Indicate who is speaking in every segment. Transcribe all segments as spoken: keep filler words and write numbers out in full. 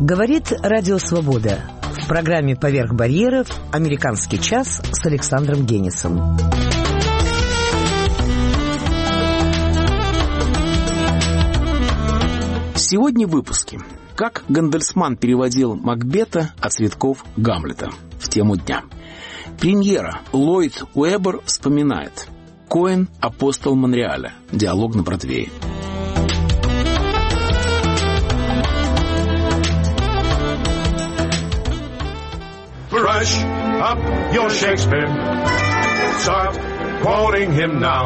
Speaker 1: Говорит Радио Свобода. В программе «Поверх барьеров» «Американский час» с Александром Генисом.
Speaker 2: Сегодня в выпуске. Как Гандельсман переводил Макбета, а Цветков — Гамлета. В тему дня. Премьера. Ллойд Уэббер вспоминает. Коэн — апостол Монреаля. Диалог на Бродвее.
Speaker 3: Brush up your Shakespeare. Start quoting him now.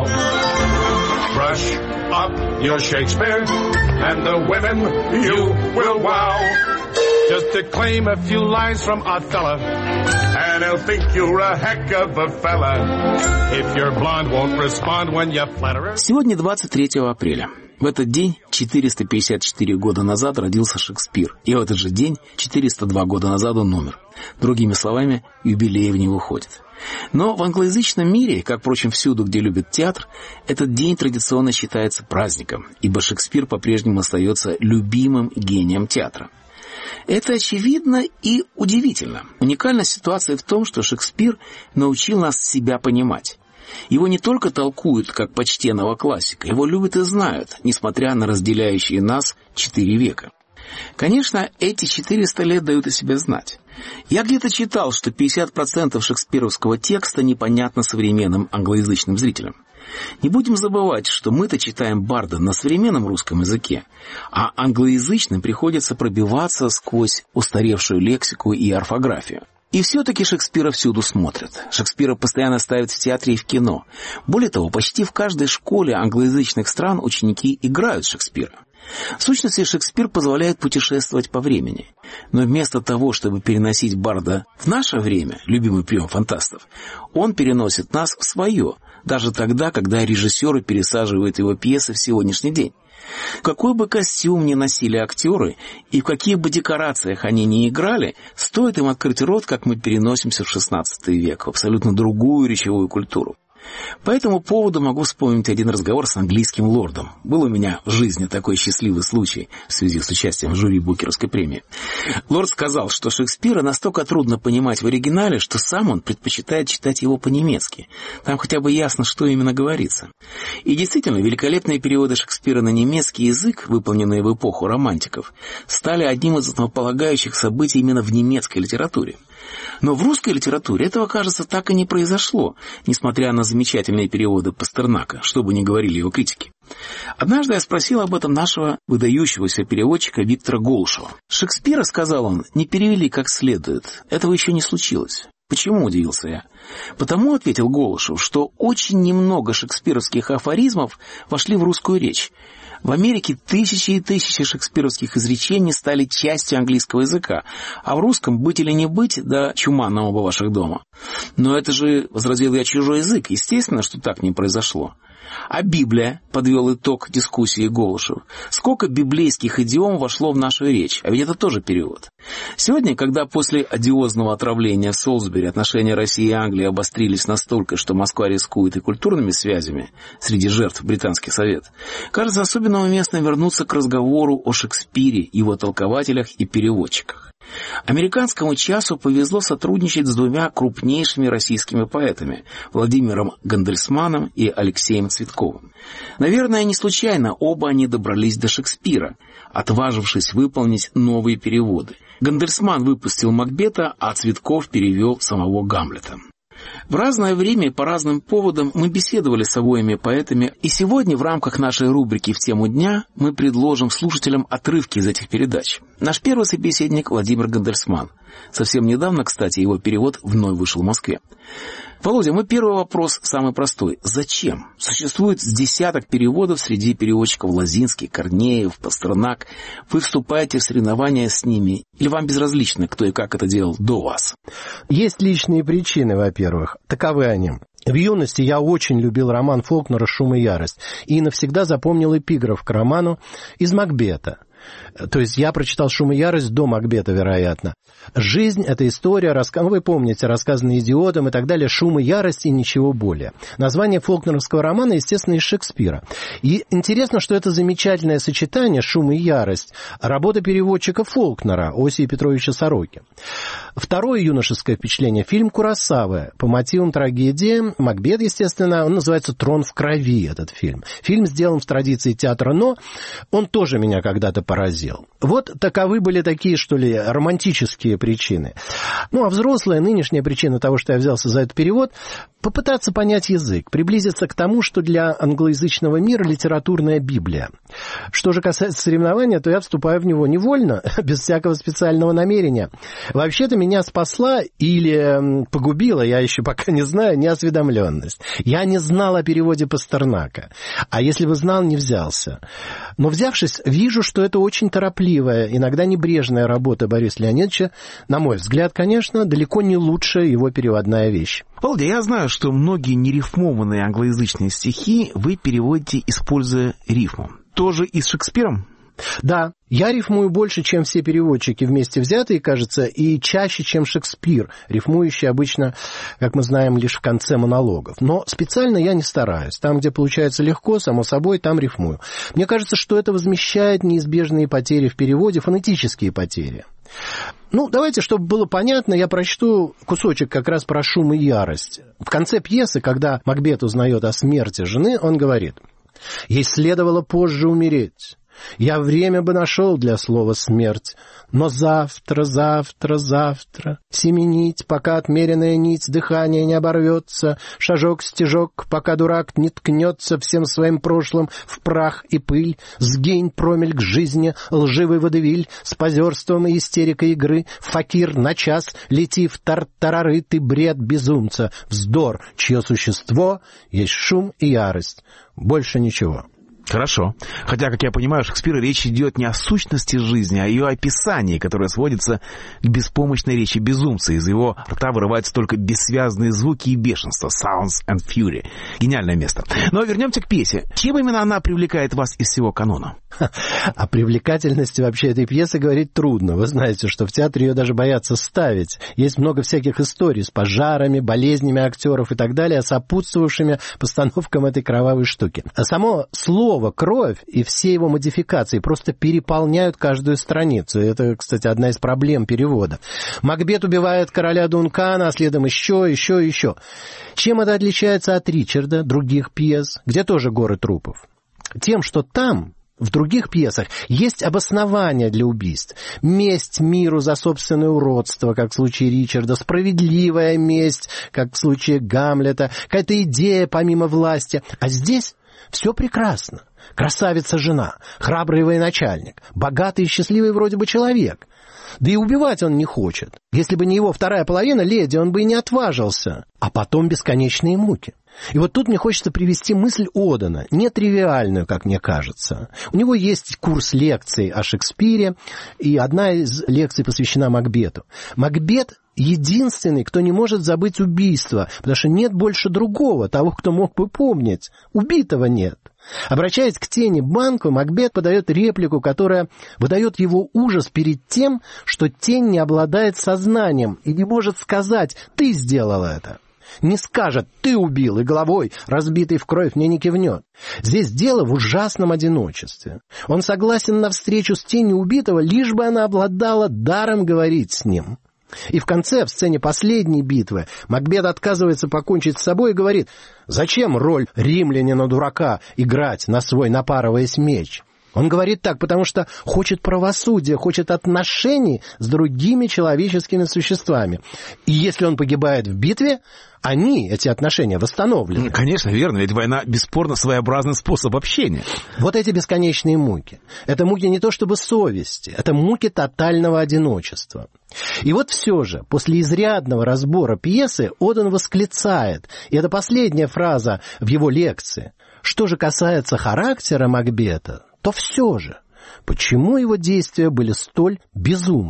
Speaker 3: Brush up your Shakespeare, and the women you will wow. Just declaim a few lines from Othello, and he'll think you're a heck of a fella. If your blonde won't respond when you flatter her.
Speaker 2: Сегодня двадцать третьего апреля. В этот день, четыреста пятьдесят четыре года назад, родился Шекспир. И в этот же день, четыреста два года назад, он умер. Другими словами, юбилеев не выходит. Но в англоязычном мире, как, впрочем, всюду, где любят театр, этот день традиционно считается праздником, ибо Шекспир по-прежнему остается любимым гением театра. Это очевидно и удивительно. Уникальная ситуация в том, что Шекспир научил нас себя понимать. Его не только толкуют как почтенного классика, его любят и знают, несмотря на разделяющие нас четыре века. Конечно, эти четыреста лет дают о себе знать. Я где-то читал, что пятьдесят процентов шекспировского текста непонятно современным англоязычным зрителям. Не будем забывать, что мы-то читаем Барда на современном русском языке, а англоязычным приходится пробиваться сквозь устаревшую лексику и орфографию. И все-таки Шекспира всюду смотрят. Шекспира постоянно ставят в театре и в кино. Более того, почти в каждой школе англоязычных стран ученики играют Шекспира. В сущности, Шекспир позволяет путешествовать по времени. Но вместо того, чтобы переносить Барда в наше время, любимый прием фантастов, он переносит нас в свое, даже тогда, когда режиссеры пересаживают его пьесы в сегодняшний день. Какой бы костюм ни носили актеры и в каких бы декорациях они ни играли, стоит им открыть рот, как мы переносимся в шестнадцатый век, в абсолютно другую речевую культуру. По этому поводу могу вспомнить один разговор с английским лордом. Был у меня в жизни такой счастливый случай в связи с участием в жюри Букеровской премии. Лорд сказал, что Шекспира настолько трудно понимать в оригинале, что сам он предпочитает читать его по-немецки. Там хотя бы ясно, что именно говорится. И действительно, великолепные переводы Шекспира на немецкий язык, выполненные в эпоху романтиков, стали одним из основополагающих событий именно в немецкой литературе. Но в русской литературе этого, кажется, так и не произошло, несмотря на замечательные переводы Пастернака, что бы ни говорили его критики. Однажды я спросил об этом нашего выдающегося переводчика Виктора Голышева. Шекспира, сказал он, не перевели как следует. Этого еще не случилось. Почему, удивился я? Потому, ответил Голышев, что очень немного шекспировских афоризмов вошли в русскую речь. В Америке тысячи и тысячи шекспировских изречений стали частью английского языка, а в русском быть или не быть, да чума на оба ваших дома. Но это же, возразил я, чужой язык. Естественно, что так не произошло. А Библия, подвел итог дискуссии Голышев, сколько библейских идиом вошло в нашу речь, а ведь это тоже перевод. Сегодня, когда после одиозного отравления в Солсбери отношения России и Англии обострились настолько, что Москва рискует и культурными связями среди жертв Британский совет, кажется особенно уместно вернуться к разговору о Шекспире, его толкователях и переводчиках. Американскому часу повезло сотрудничать с двумя крупнейшими российскими поэтами – Владимиром Гандельсманом и Алексеем Цветковым. Наверное, не случайно оба они добрались до Шекспира, отважившись выполнить новые переводы. Гандельсман выпустил Макбета, а Цветков перевел самого Гамлета. В разное время и по разным поводам мы беседовали с обоими поэтами, и сегодня в рамках нашей рубрики «В тему дня» мы предложим слушателям отрывки из этих передач. Наш первый собеседник Владимир Гандельсман. Совсем недавно, кстати, его перевод вновь вышел в Москве. Володя, мой первый вопрос самый простой. Зачем? Существует с десяток переводов среди переводчиков Лозинский, Корнеев, Пастернак. Вы вступаете в соревнования с ними? Или вам безразлично, кто и как это делал до вас?
Speaker 4: Есть личные причины, во-первых. Таковы они. В юности я очень любил роман Фолкнера «Шум и ярость» и навсегда запомнил эпиграф к роману из «Макбета». То есть я прочитал «Шум и ярость» до Макбета, вероятно. Жизнь — это история, раска... вы помните, рассказанная идиотом и так далее, «Шум и ярость» и ничего более. Название фолкнеровского романа, естественно, из Шекспира. И интересно, что это замечательное сочетание «Шум и ярость» работа переводчика Фолкнера, Осия Петровича Сороки. Второе юношеское впечатление — фильм Куросавы по мотивам трагедии «Макбет», естественно, он называется «Трон в крови», этот фильм. Фильм сделан в традиции театра «Но», он тоже меня когда-то поразил. Вот таковы были такие, что ли, романтические причины. Ну, а взрослая нынешняя причина того, что я взялся за этот перевод — попытаться понять язык, приблизиться к тому, что для англоязычного мира литературная Библия. Что же касается соревнования, то я вступаю в него невольно, без всякого специального намерения. Вообще-то меня спасла или погубила, я еще пока не знаю, неосведомленность. Я не знал о переводе Пастернака. А если бы знал, не взялся. Но взявшись, вижу, что это очень торопливая, иногда небрежная работа Бориса Леонидовича. На мой взгляд, конечно, далеко не лучшая его переводная вещь.
Speaker 2: Володя, я знаю, что многие нерифмованные англоязычные стихи вы переводите, используя рифму. Тоже и с Шекспиром?
Speaker 4: Да, я рифмую больше, чем все переводчики вместе взятые, кажется, и чаще, чем Шекспир, рифмующий обычно, как мы знаем, лишь в конце монологов. Но специально я не стараюсь. Там, где получается легко, само собой, там рифмую. Мне кажется, что это возмещает неизбежные потери в переводе, фонетические потери. Ну, давайте, чтобы было понятно, я прочту кусочек как раз про «Шум и ярость». В конце пьесы, когда Макбет узнает о смерти жены, он говорит: «Ей следовало позже умереть. Я время бы нашел для слова «смерть», но завтра, завтра, завтра семенить, пока отмеренная нить дыхания не оборвется, шажок-стежок, пока дурак не ткнется всем своим прошлым в прах и пыль, сгинь промельк жизни, лживый водевиль, с позерством и истерикой игры, факир на час, лети в тартарары, ты бред безумца, вздор, чье существо есть шум и ярость, больше ничего».
Speaker 2: Хорошо. Хотя, как я понимаю, у Шекспира речь идет не о сущности жизни, а о ее описании, которое сводится к беспомощной речи безумца. Из его рта вырываются только бессвязные звуки и бешенство. Sounds and fury. Гениальное место. Но вернемся к пьесе. Чем именно она привлекает вас из всего канона?
Speaker 4: О привлекательности вообще этой пьесы говорить трудно. Вы знаете, что в театре ее даже боятся ставить. Есть много всяких историй с пожарами, болезнями актеров и так далее, сопутствовавшими постановкам этой кровавой штуки. А само слово «кровь» и все его модификации просто переполняют каждую страницу. Это, кстати, одна из проблем перевода. Макбет убивает короля Дункана, а следом еще, еще, еще. Чем это отличается от Ричарда, других пьес, где тоже горы трупов? Тем, что там, в других пьесах, есть обоснование для убийств. Месть миру за собственное уродство, как в случае Ричарда, справедливая месть, как в случае Гамлета, какая-то идея помимо власти. А здесь все прекрасно. Красавица-жена, храбрый военачальник, богатый и счастливый вроде бы человек. Да и убивать он не хочет. Если бы не его вторая половина, леди, он бы и не отважился. А потом бесконечные муки. И вот тут мне хочется привести мысль Одена, нетривиальную, как мне кажется. У него есть курс лекций о Шекспире, и одна из лекций посвящена Макбету. Макбет единственный, кто не может забыть убийство, потому что нет больше другого, того, кто мог бы помнить. Убитого нет. Обращаясь к тени Банку, Макбет подает реплику, которая выдает его ужас перед тем, что тень не обладает сознанием и не может сказать «ты сделал это». Не скажет «ты убил» и головой, разбитый в кровь, мне не кивнет. Здесь дело в ужасном одиночестве. Он согласен на встречу с тенью убитого, лишь бы она обладала даром говорить с ним. И в конце, в сцене последней битвы, Макбет отказывается покончить с собой и говорит: «Зачем роль римлянина-дурака играть на свой напарываясь меч?» Он говорит так, потому что хочет правосудия, хочет отношений с другими человеческими существами. И если он погибает в битве, они, эти отношения, восстановлены.
Speaker 2: Конечно, верно, ведь война бесспорно своеобразный способ общения.
Speaker 4: Вот эти бесконечные муки. Это муки не то чтобы совести, это муки тотального одиночества. И вот все же, после изрядного разбора пьесы, Оден восклицает, и это последняя фраза в его лекции: что же касается характера Макбета, то все же, почему его действия были столь безумны?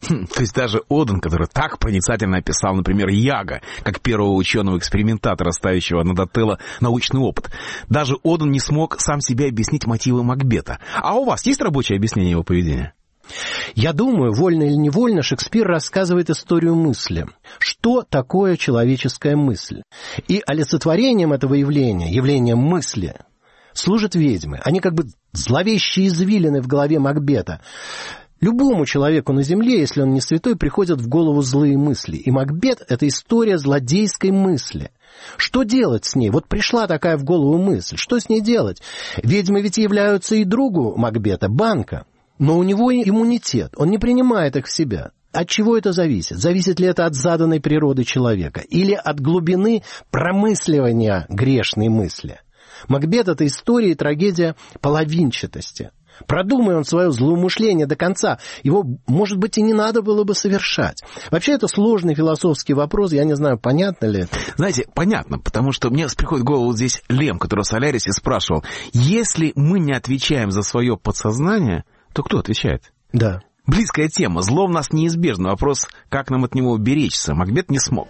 Speaker 2: Хм, то есть даже Оден, который так проницательно описал, например, Яга, как первого ученого-экспериментатора, ставящего над Отелло научный опыт, даже Оден не смог сам себе объяснить мотивы Макбета. А у вас есть рабочее объяснение его поведения?
Speaker 4: Я думаю, вольно или невольно, Шекспир рассказывает историю мысли. Что такое человеческая мысль? И олицетворением этого явления, явлением мысли, служат ведьмы. Они как бы зловещие извилины в голове Макбета. Любому человеку на земле, если он не святой, приходят в голову злые мысли. И Макбет — это история злодейской мысли. Что делать с ней? Вот пришла такая в голову мысль. Что с ней делать? Ведьмы ведь являются и другу Макбета, Банка. Но у него иммунитет, он не принимает их в себя. От чего это зависит? Зависит ли это от заданной природы человека? Или от глубины промысливания грешной мысли? Макбет — это история и трагедия половинчатости. Продумай он свое злоумышление до конца, его, может быть, и не надо было бы совершать. Вообще, это сложный философский вопрос, я не знаю, понятно ли это.
Speaker 2: Знаете, понятно, потому что мне приходит в голову здесь Лем, который в Солярисе спрашивал, если мы не отвечаем за свое подсознание, то кто отвечает?
Speaker 4: Да.
Speaker 2: Близкая тема. Зло в нас неизбежно. Вопрос, как нам от него уберечься. Макбет не смог.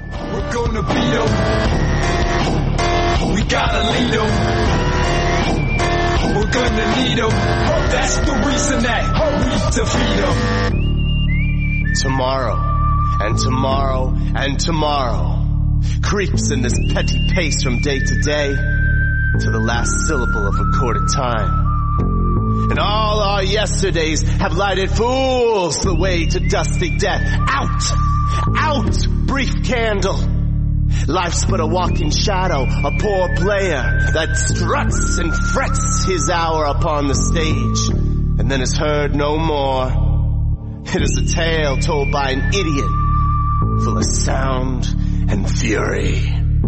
Speaker 5: Tomorrow, and tomorrow, and tomorrow creeps in this petty pace from day to day to the last syllable of recorded time. And all our yesterdays have lighted fools the way to dusty death. Out! Out, brief candle! Life's but a walking shadow, a poor player that struts and frets his hour upon the stage, and then is heard no more. It is a tale told by an idiot, full of sound and fury,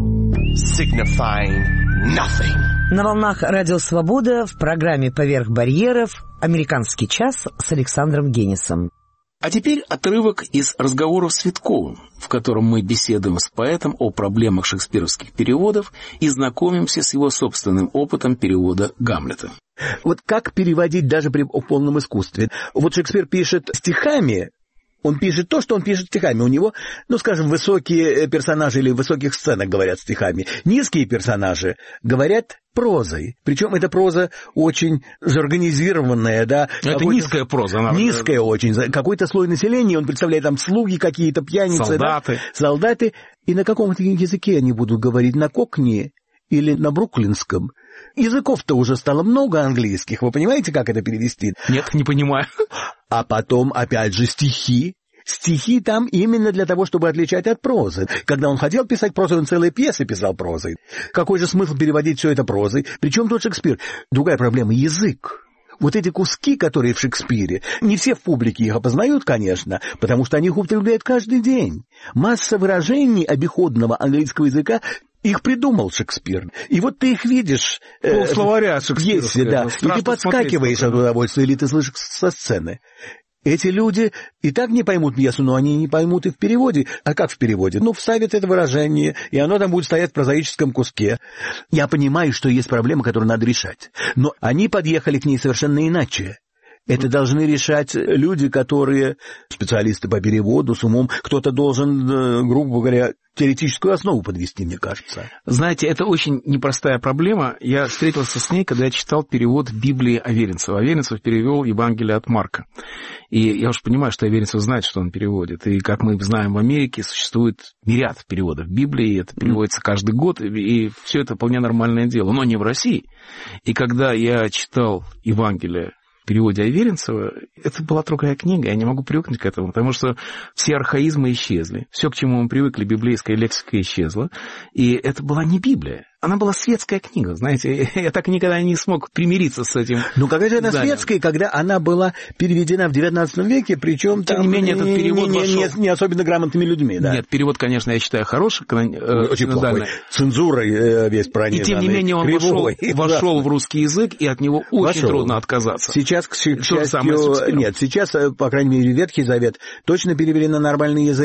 Speaker 5: signifying nothing.
Speaker 1: На волнах Радио Свобода в программе «Поверх барьеров» «Американский час» с Александром Генисом.
Speaker 2: А теперь отрывок из разговоров с Цветковым, в котором мы беседуем с поэтом о проблемах шекспировских переводов и знакомимся с его собственным опытом перевода Гамлета.
Speaker 6: Вот как переводить даже при полном искусстве? Вот Шекспир пишет стихами, он пишет то, что он пишет стихами. У него, ну, скажем, высокие персонажи или в высоких сценах говорят стихами. Низкие персонажи говорят прозой. Причем эта проза очень организированная, да.
Speaker 2: Это низкая проза. Она...
Speaker 6: Низкая очень. Какой-то слой населения, он представляет там слуги какие-то, пьяницы.
Speaker 2: Солдаты.
Speaker 6: Да? Солдаты. И на каком-то языке они будут говорить, на кокни или на бруклинском. Языков-то уже стало много английских. Вы понимаете, как это перевести?
Speaker 2: Нет, не понимаю.
Speaker 6: А потом, опять же, стихи. Стихи там именно для того, чтобы отличать от прозы. Когда он хотел писать прозу, он целые пьесы писал прозой. Какой же смысл переводить все это прозой? Причем тут Шекспир? Другая проблема — язык. Вот эти куски, которые в Шекспире, не все в публике их опознают, конечно, потому что они их употребляют каждый день. Масса выражений обиходного английского языка их придумал Шекспир. И вот ты их видишь...
Speaker 2: Пол словаря шекспировского.
Speaker 6: Да. И ты подскакиваешь от удовольствия, или ты слышишь со сцены. Эти люди и так не поймут пьесу, но они не поймут и в переводе. А как в переводе? Ну, вставят это выражение, и оно там будет стоять в прозаическом куске. Я понимаю, что есть проблема, которую надо решать. Но они подъехали к ней совершенно иначе. Это должны решать люди, которые специалисты по переводу, с умом. Кто-то должен, грубо говоря, теоретическую основу подвести, мне кажется.
Speaker 2: Знаете, это очень непростая проблема. Я встретился с ней, когда я читал перевод Библии Аверинцева. Аверинцев перевел Евангелие от Марка. И я уж понимаю, что Аверинцев знает, что он переводит. И, как мы знаем, в Америке существует мириад переводов Библии. Это переводится каждый год, и все это вполне нормальное дело. Но не в России. И когда я читал Евангелие в переводе Аверинцева, это была другая книга, я не могу привыкнуть к этому, потому что все архаизмы исчезли, все, к чему мы привыкли, библейская лексика исчезла, и это была не Библия. Она была светская книга, знаете, я так никогда не смог примириться с этим.
Speaker 6: Ну, когда же она светская, когда она была переведена в девятнадцатом веке, причем
Speaker 2: тем
Speaker 6: там
Speaker 2: не менее, этот перевод
Speaker 6: не, не, не, не особенно грамотными людьми, да?
Speaker 2: Нет, перевод, конечно, я считаю хороший,
Speaker 6: очень плохой, цензурой весь пронизанный.
Speaker 2: И тем не менее он вошел, вошел в русский язык, и от него очень вошел. Трудно отказаться.
Speaker 6: Сейчас, к счастью, нет, сейчас, по крайней мере, Ветхий Завет точно перевели на нормальный язык,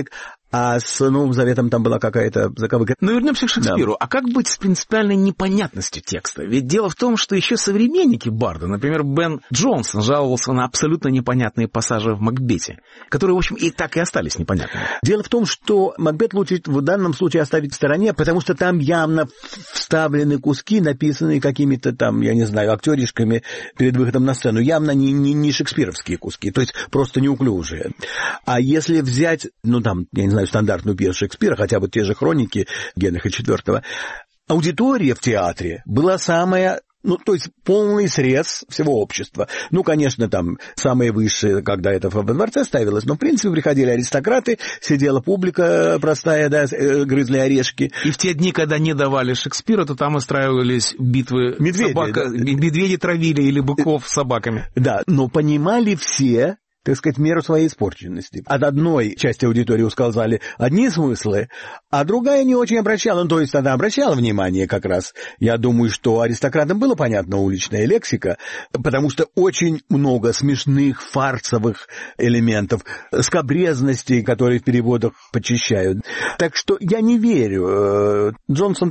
Speaker 6: А с Новым Заветом там была какая-то заковыка.
Speaker 2: Но вернемся к Шекспиру. Да. А как быть с принципиальной непонятностью текста? Ведь дело в том, что еще современники Барда, например, Бен Джонсон, жаловался на абсолютно непонятные пассажи в Макбете, которые, в общем, и так и остались непонятными.
Speaker 6: Дело в том, что Макбет лучше в данном случае оставить в стороне, потому что там явно вставлены куски, написанные какими-то там, я не знаю, актеришками перед выходом на сцену. Явно не, не, не шекспировские куски, то есть просто неуклюжие. А если взять, ну там, я не знаю, стандартную пьесу Шекспира, хотя бы те же хроники Генриха четвёртого, аудитория в театре была самая, ну, то есть полный срез всего общества. Ну, конечно, там самые высшие, когда это во дворце ставилось, но, в принципе, приходили аристократы, сидела публика простая, да, грызли орешки.
Speaker 2: И в те дни, когда не давали Шекспира, то там устраивались битвы
Speaker 6: медведи,
Speaker 2: собака,
Speaker 6: да.
Speaker 2: Медведи травили или быков с собаками.
Speaker 6: Да, но понимали все, так сказать, меру своей испорченности. От одной части аудитории ускользали одни смыслы, а другая не очень обращала, ну, то есть она обращала внимание как раз. Я думаю, что аристократам было понятна уличная лексика, потому что очень много смешных, фарсовых элементов, скабрезностей, которые в переводах почищают. Так что я не верю. Джонсон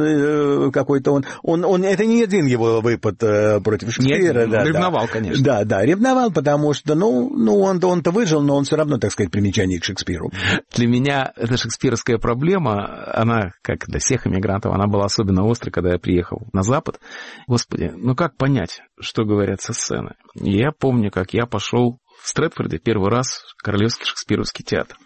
Speaker 6: там какой-то, он, он, он это не один его выпад против Шекспира.
Speaker 2: Нет,
Speaker 6: да,
Speaker 2: ревновал,
Speaker 6: да.
Speaker 2: конечно.
Speaker 6: Да, да, ревновал, потому что, ну, Ну, он-то, он-то выжил, но он все равно, так сказать, примечание к Шекспиру.
Speaker 2: Для меня эта шекспировская проблема, она, как для всех иммигрантов, она была особенно острой, когда я приехал на Запад. Господи, ну как понять, что говорят со сцены? И я помню, как я пошел в Стрэдфорде первый раз в Королевский шекспировский театр.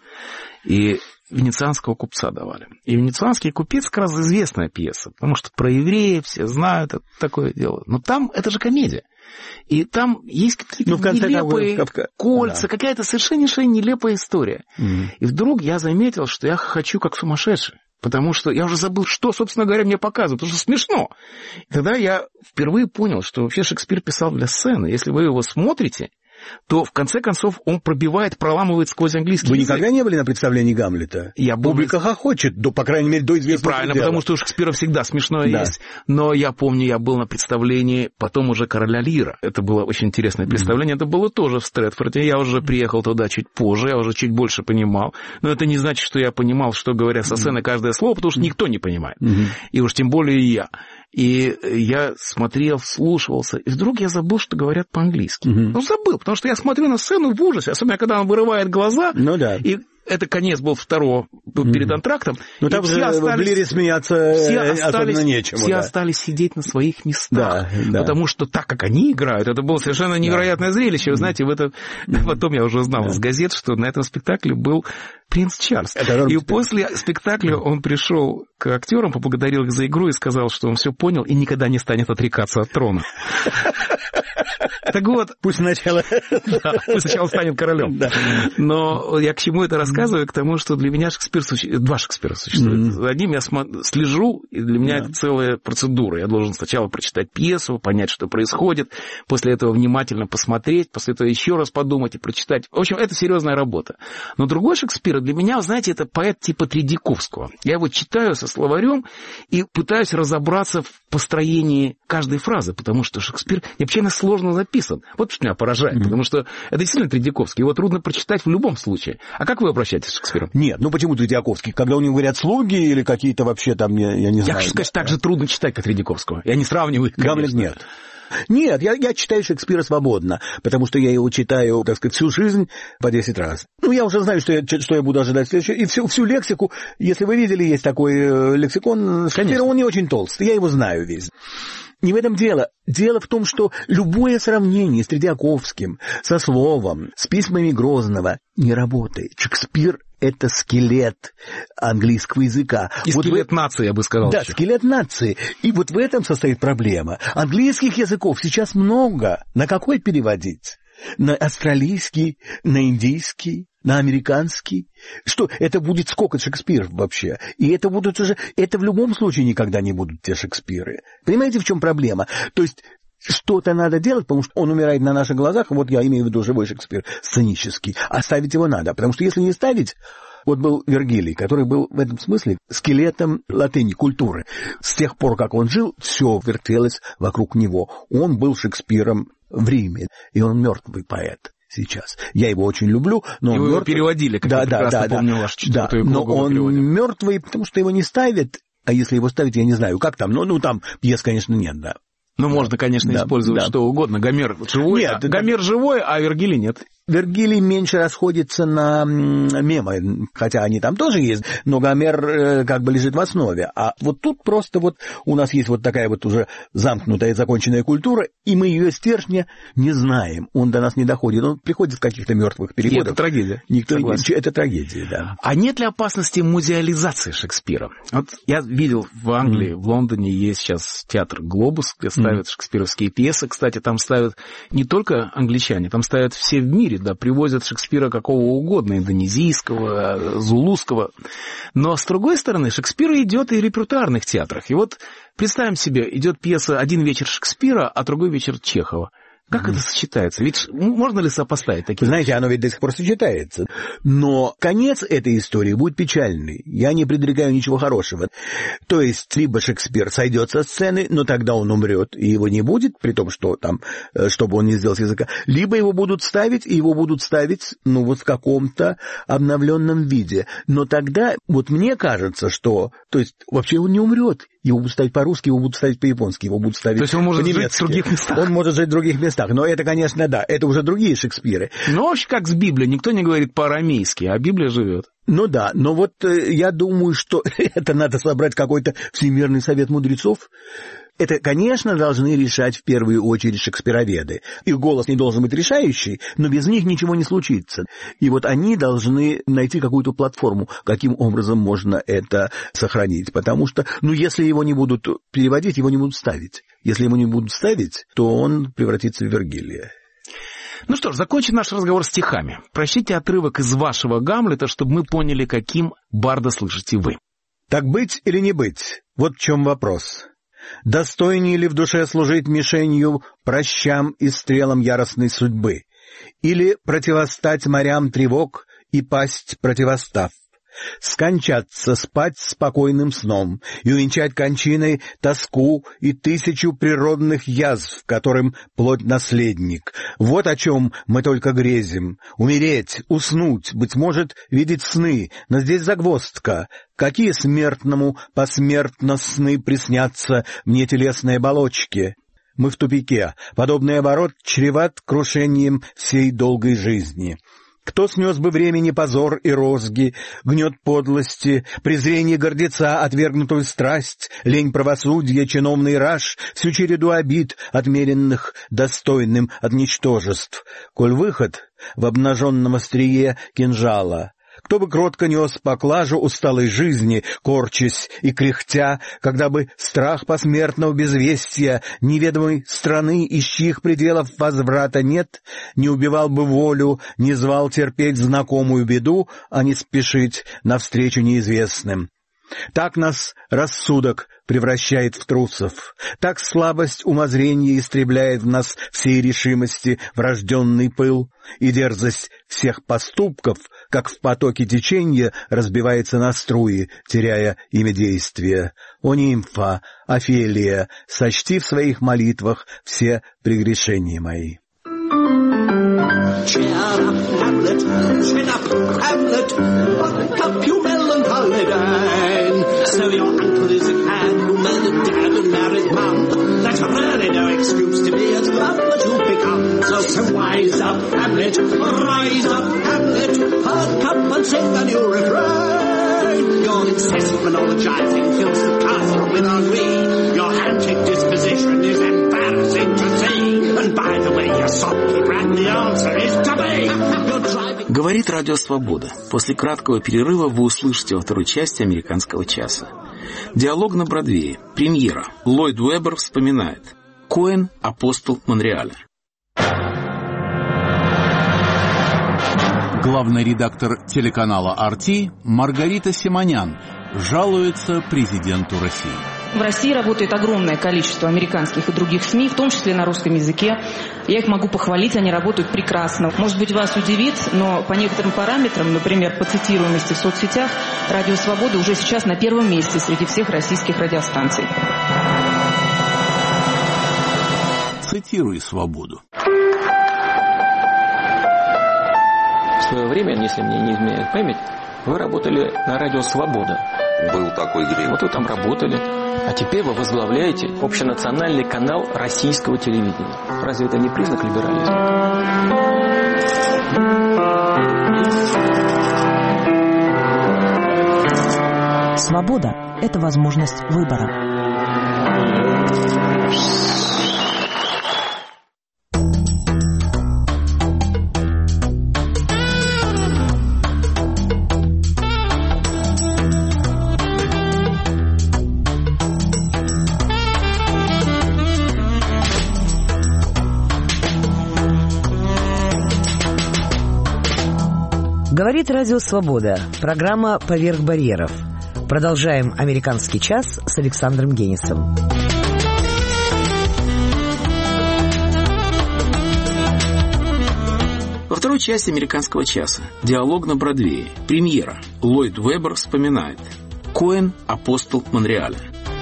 Speaker 2: И «Венецианского купца» давали. И «Венецианский купец» как раз известная пьеса, потому что про евреев все знают, это такое дело. Но там это же комедия. И там есть какие-то ну, нелепые того, кольца, да. Какая-то совершеннейшая нелепая история. Mm-hmm. И вдруг я заметил, что я хочу как сумасшедший. Потому что я уже забыл, что, собственно говоря, мне показывают. Потому что смешно. И тогда я впервые понял, что вообще Шекспир писал для сцены. Если вы его смотрите, то в конце концов он пробивает, проламывает сквозь английский
Speaker 6: Вы
Speaker 2: язык.
Speaker 6: никогда не были на представлении Гамлета?
Speaker 2: Я был...
Speaker 6: Публика хохочет, до, по крайней мере, до известного
Speaker 2: Правильно,
Speaker 6: предела.
Speaker 2: потому что у Шекспира всегда смешное да. есть. Но я помню, я был на представлении потом уже «Короля Лира». Это было очень интересное представление. Mm-hmm. Это было тоже в Стрэдфорде. Я уже приехал туда чуть позже, я уже чуть больше понимал. Но это не значит, что я понимал, что говорят со сцены каждое слово, потому что никто не понимает. Mm-hmm. И уж тем более и я. И я смотрел, вслушивался, и вдруг я забыл, что говорят по-английски. Mm-hmm. Ну, забыл, потому что я смотрю на сцену в ужасе, особенно когда он вырывает глаза,
Speaker 6: ну, да.
Speaker 2: и это конец был второго mm-hmm. перед антрактом.
Speaker 6: Ну, там же в Лире смеяться
Speaker 2: все
Speaker 6: остались,
Speaker 2: особенно
Speaker 6: нечему.
Speaker 2: Все
Speaker 6: да.
Speaker 2: остались сидеть на своих местах,
Speaker 6: да, да.
Speaker 2: потому что так, как они играют, это было совершенно невероятное да. зрелище. Вы знаете, в это... mm-hmm. потом я уже узнал да. из газет, что на этом спектакле был принц Чарльз. И после спектакля он пришел к актерам, поблагодарил их за игру и сказал, что он все понял и никогда не станет отрекаться от трона. Так вот...
Speaker 6: Пусть сначала...
Speaker 2: Да, пусть сначала станет королем. Да. Но я к чему это рассказываю? К тому, что для меня Шекспир... Два Шекспира существует. Mm-hmm. Одним я см... слежу, и для меня yeah. это целая процедура. Я должен сначала прочитать пьесу, понять, что происходит, после этого внимательно посмотреть, после этого еще раз подумать и прочитать. В общем, это серьезная работа. Но другой Шекспир для меня, знаете, это поэт типа Тредьяковского. Я его читаю со словарем и пытаюсь разобраться в построении каждой фразы, потому что Шекспир необычайно сложно записан. Вот что меня поражает, mm-hmm. потому что это действительно Тредьяковский. Его трудно прочитать в любом случае. А как вы обращаетесь к Шекспиру?
Speaker 6: Нет, ну почему Тредьяковский? Когда у него говорят слуги или какие-то вообще там, я, я не
Speaker 2: я
Speaker 6: знаю.
Speaker 2: Я хочу сказать, так же трудно читать, как Тредьяковского. Я не сравниваю их, конечно.
Speaker 6: Гамлет нет. Нет, я, я читаю Шекспира свободно, потому что я его читаю, так сказать, всю жизнь по десять раз. Ну, я уже знаю, что я, что я буду ожидать следующего. И всю, всю лексику, если вы видели, есть такой лексикон Шекспира, он не очень толстый, я его знаю весь. Не в этом дело. Дело в том, что любое сравнение с Тредьяковским, со словом, с письмами Грозного не работает. Шекспир — это скелет английского языка.
Speaker 2: И вот скелет
Speaker 6: в...
Speaker 2: нации, я бы сказал.
Speaker 6: Да,
Speaker 2: еще.
Speaker 6: скелет нации. И вот в этом состоит проблема. Английских языков сейчас много. На какой переводить? На австралийский, на индийский, на американский. Что, это будет сколько Шекспиров вообще? И это будут уже... Это в любом случае никогда не будут те Шекспиры. Понимаете, в чем проблема? То есть... Что-то надо делать, потому что он умирает на наших глазах, вот я имею в виду живой Шекспир, сценический, а ставить его надо, потому что если не ставить, вот был Вергилий, который был в этом смысле скелетом латыни, культуры. С тех пор, как он жил, все вертелось вокруг него. Он был Шекспиром в Риме, и он мертвый поэт. сейчас. Я его очень люблю, но
Speaker 2: его
Speaker 6: он мертвый.
Speaker 2: Переводили, как
Speaker 6: да,
Speaker 2: я прекрасно
Speaker 6: да, да,
Speaker 2: помню
Speaker 6: да.
Speaker 2: ваш четвертую
Speaker 6: да, но
Speaker 2: круговую
Speaker 6: он
Speaker 2: переводил.
Speaker 6: мертвый, потому что его не ставят, а если его ставить, я не знаю, как там, ну, ну там пьес, конечно, нет, да.
Speaker 2: Ну, можно, конечно,
Speaker 6: да,
Speaker 2: использовать
Speaker 6: да.
Speaker 2: что угодно. Гомер живой,
Speaker 6: Нет,
Speaker 2: а... Гомер
Speaker 6: это...
Speaker 2: живой, а Вергилий нет.
Speaker 6: Вергилий меньше расходится на мемы, хотя они там тоже есть, но Гомер как бы лежит в основе. А вот тут просто вот у нас есть вот такая вот уже замкнутая, законченная культура, и мы ее стержня не знаем. Он до нас не доходит. Он приходит в каких-то мертвых переводах.
Speaker 2: И это трагедия.
Speaker 6: Никто...
Speaker 2: Согласен.
Speaker 6: Это трагедия, да.
Speaker 2: А нет ли опасности музеализации Шекспира? Вот я видел в Англии, mm. в Лондоне есть сейчас театр «Глобус», где ставят mm. шекспировские пьесы. Кстати, там ставят не только англичане, там ставят все в мире, да, привозят Шекспира какого угодно, индонезийского, зулусского. Но, с другой стороны, Шекспир идет и в репертуарных театрах. И вот представим себе, идет пьеса «Один вечер Шекспира», а другой вечер Чехова. Как mm-hmm. это сочетается? Ведь можно ли сопоставить такие
Speaker 6: Знаете,
Speaker 2: вещи?
Speaker 6: оно ведь до сих пор сочетается. Но конец этой истории будет печальный. Я не предрекаю ничего хорошего. То есть, либо Шекспир сойдет со сцены, но тогда он умрет, и его не будет, при том, что там, чтобы он не сделал с языка. Либо его будут ставить, и его будут ставить, ну, вот в каком-то обновленном виде. Но тогда, вот мне кажется, что... То есть, вообще он не умрет. Его будут ставить по-русски, его будут ставить по-японски, его будут ставить по-немецки.
Speaker 2: То есть он может жить в других местах?
Speaker 6: Он может жить в других местах. Но это, конечно, да, это уже другие Шекспиры.
Speaker 2: Ну, вообще, как с Библией. Никто не говорит по-арамейски, а Библия живет.
Speaker 6: Ну да, но вот э, я думаю, что это надо собрать какой-то Всемирный совет мудрецов. Это, конечно, должны решать в первую очередь шекспироведы. Их голос не должен быть решающий, но без них ничего не случится. И вот они должны найти какую-то платформу, каким образом можно это сохранить. Потому что, ну, если его не будут переводить, его не будут ставить. Если его не будут ставить, то он превратится в Вергилия.
Speaker 2: Ну что ж, закончим наш разговор стихами. Прочтите отрывок из вашего Гамлета, чтобы мы поняли, каким барда слышите вы.
Speaker 6: Так быть или не быть? Вот в чем вопрос. Достойнее ли в душе служить мишенью прощам и стрелам яростной судьбы? Или противостать морям тревог и пасть противостав? Скончаться, спать спокойным сном и увенчать кончиной тоску и тысячу природных язв, которым плоть наследник. Вот о чем мы только грезим. Умереть, уснуть, быть может, видеть сны, но здесь загвоздка. Какие смертному посмертно сны приснятся мне телесной оболочке? Мы в тупике. Подобный оборот чреват крушением всей долгой жизни. Кто снес бы времени позор и розги, гнет подлости, презрение гордеца, отвергнутую страсть, лень правосудия, чиновный раж, всю череду обид, отмеренных достойным от ничтожеств, коль выход в обнаженном острие кинжала? Кто бы кротко нес поклажу усталой жизни, корчась и кряхтя, когда бы страх посмертного безвестия, неведомой страны, из чьих пределов возврата нет, не убивал бы волю, не звал терпеть знакомую беду, а не спешить навстречу неизвестным. Так нас рассудок превращает в трусов, так слабость умозрения истребляет в нас всей решимости врожденный пыл, и дерзость всех поступков, как в потоке течения, разбивается на струи, теряя имя действия. О, нимфа, Офелия, сочти в своих молитвах все прегрешения мои.
Speaker 7: Cheer up, Hamlet, chin up, Hamlet, buttercup, you melancholy Dane. So your uncle is a cad who murdered dad and married mum. That's really no excuse to be as blunt as you've become. So, so rise up, Hamlet, rise up, Hamlet, buttercup and sing a new refrain. Your incessant monologizing fills the castle with ennui. Your antic disposition is embarrassing to see. And by the way, you're soppy brat, the answer is to be. You're driving...
Speaker 2: Говорит Радио Свобода. После краткого перерыва вы услышите во второй части «Американского часа». Диалог на Бродвее. Премьера. Ллойд Уэббер вспоминает. Коэн – апостол Монреаля.
Speaker 8: Главный редактор телеканала ар ти Маргарита Симонян жалуется президенту России.
Speaker 9: В России работает огромное количество американских и других СМИ, в том числе на русском языке. Я их могу похвалить, они работают прекрасно. Может быть, вас удивит, но по некоторым параметрам, например, по цитируемости в соцсетях, Радио Свобода уже сейчас на первом месте среди всех российских радиостанций.
Speaker 8: Цитируй свободу.
Speaker 10: свое время, если мне не изменяет память, вы работали на радио «Свобода».
Speaker 11: Был такой грех.
Speaker 10: Вот вы там работали. А теперь вы возглавляете общенациональный канал российского телевидения. Разве это не признак либерализма?
Speaker 12: Свобода – это возможность выбора.
Speaker 1: Говорит Радио Свобода. Программа «Поверх барьеров». Продолжаем «Американский час» с Александром Генисом.
Speaker 2: Во второй части «Американского часа» диалог на Бродвее. Премьера. Ллойд Веббер вспоминает. Коэн – апостол Монреаля.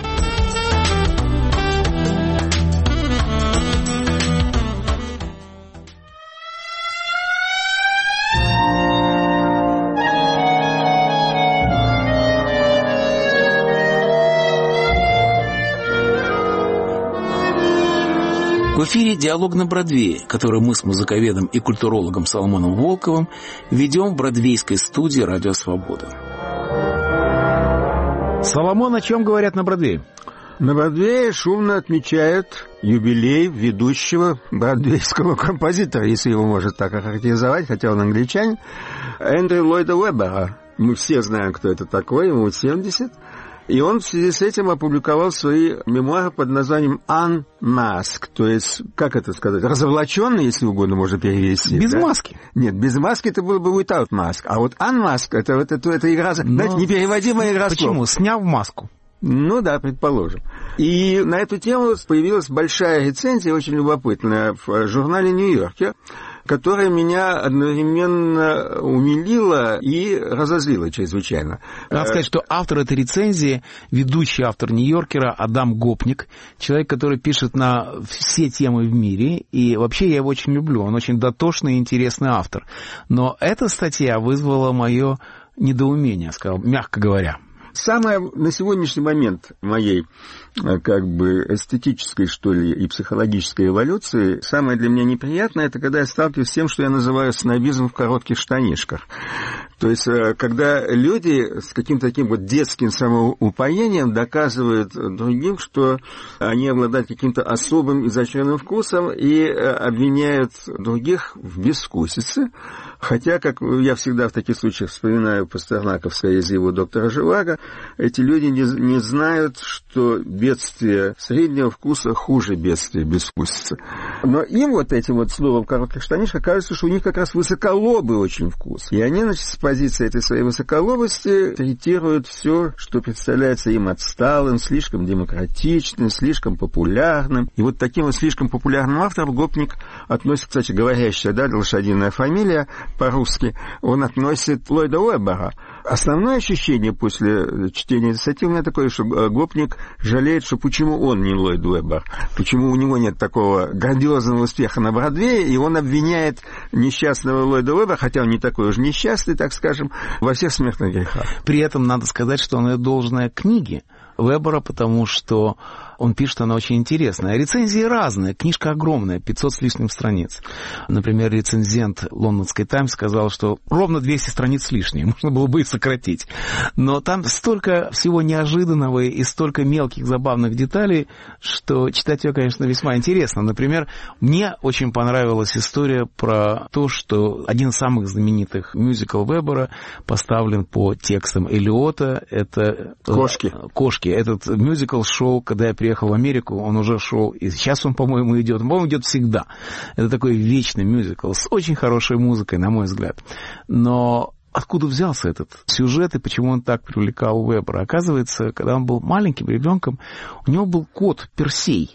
Speaker 2: В эфире «Диалог на Бродвее», который мы с музыковедом и культурологом Соломоном Волковым ведем в бродвейской студии «Радио Свобода».
Speaker 13: Соломон, о чем говорят на Бродвее?
Speaker 6: На Бродвее шумно отмечают юбилей ведущего бродвейского композитора, если его можно так охарактеризовать, хотя он англичанин, Эндрю Ллойда Веббера. Мы все знаем, кто это такой, ему семьдесят. И он в связи с этим опубликовал свои мемуары под названием «Unmasked», то есть, как это сказать, разоблаченный, если угодно, можно перевести.
Speaker 13: Без
Speaker 6: да?
Speaker 13: маски.
Speaker 6: Нет, без маски это было бы without mask, а вот «Unmasked» это, это, это, это игра, Но... знаете, непереводимая игра слов.
Speaker 13: Почему? Сняв маску.
Speaker 6: Ну да, предположим. И на эту тему появилась большая рецензия, очень любопытная, в журнале «Нью-Йоркер», которая меня одновременно умилила и разозлила чрезвычайно.
Speaker 13: Надо сказать, что автор этой рецензии, ведущий автор «Нью-Йоркера» Адам Гопник, человек, который пишет на все темы в мире, и вообще я его очень люблю, он очень дотошный и интересный автор. Но эта статья вызвала мое недоумение, сказал, мягко говоря.
Speaker 6: Самое на сегодняшний момент моей как бы эстетической, что ли, и психологической эволюции, самое для меня неприятное, это когда я сталкиваюсь с тем, что я называю снобизм в коротких штанишках. То есть, когда люди с каким-то таким вот детским самоупоением доказывают другим, что они обладают каким-то особым изощренным вкусом и обвиняют других в безвкусице. Хотя, как я всегда в таких случаях вспоминаю пастернаковское из его «Доктора Живаго», эти люди не, не знают, что бедствие среднего вкуса хуже бедствия безвкусицы. Но им вот этим вот словом коротких штанишек кажется, что у них как раз высоколобый очень вкус. И они, значит, с позиции этой своей высоколобости третируют все, что представляется им отсталым, слишком демократичным, слишком популярным. И вот таким вот слишком популярным автором Гопник относит, кстати, говорящая, да, лошадиная фамилия, по-русски, он относит Ллойда Веббера. Основное ощущение после чтения этой статьи у меня такое, что Гопник жалеет, что почему он не Ллойд Веббер, почему у него нет такого грандиозного успеха на Бродвее, и он обвиняет несчастного Ллойда Веббера, хотя он не такой уж несчастный, так скажем, во всех смертных грехах.
Speaker 13: При этом надо сказать, что он дает должное книге Веббера, потому что он пишет, она очень интересная. Рецензии разные, книжка огромная, пятьсот с лишним страниц. Например, рецензент лондонской «Таймс» сказал, что ровно двести страниц с лишним, можно было бы и сократить. Но там столько всего неожиданного и столько мелких забавных деталей, что читать ее, конечно, весьма интересно. Например, мне очень понравилась история про то, что один из самых знаменитых мюзиклов Веббера поставлен по текстам Эллиота. Это
Speaker 6: «Кошки».
Speaker 13: «Кошки». Этот мюзикл шел, когда я приехал в Америку, он уже шел, и сейчас он, по-моему, идет. По-моему, идет всегда. Это такой вечный мюзикл с очень хорошей музыкой, на мой взгляд. Но откуда взялся этот сюжет и почему он так привлекал Веббера? Оказывается, когда он был маленьким ребенком, у него был кот Персей.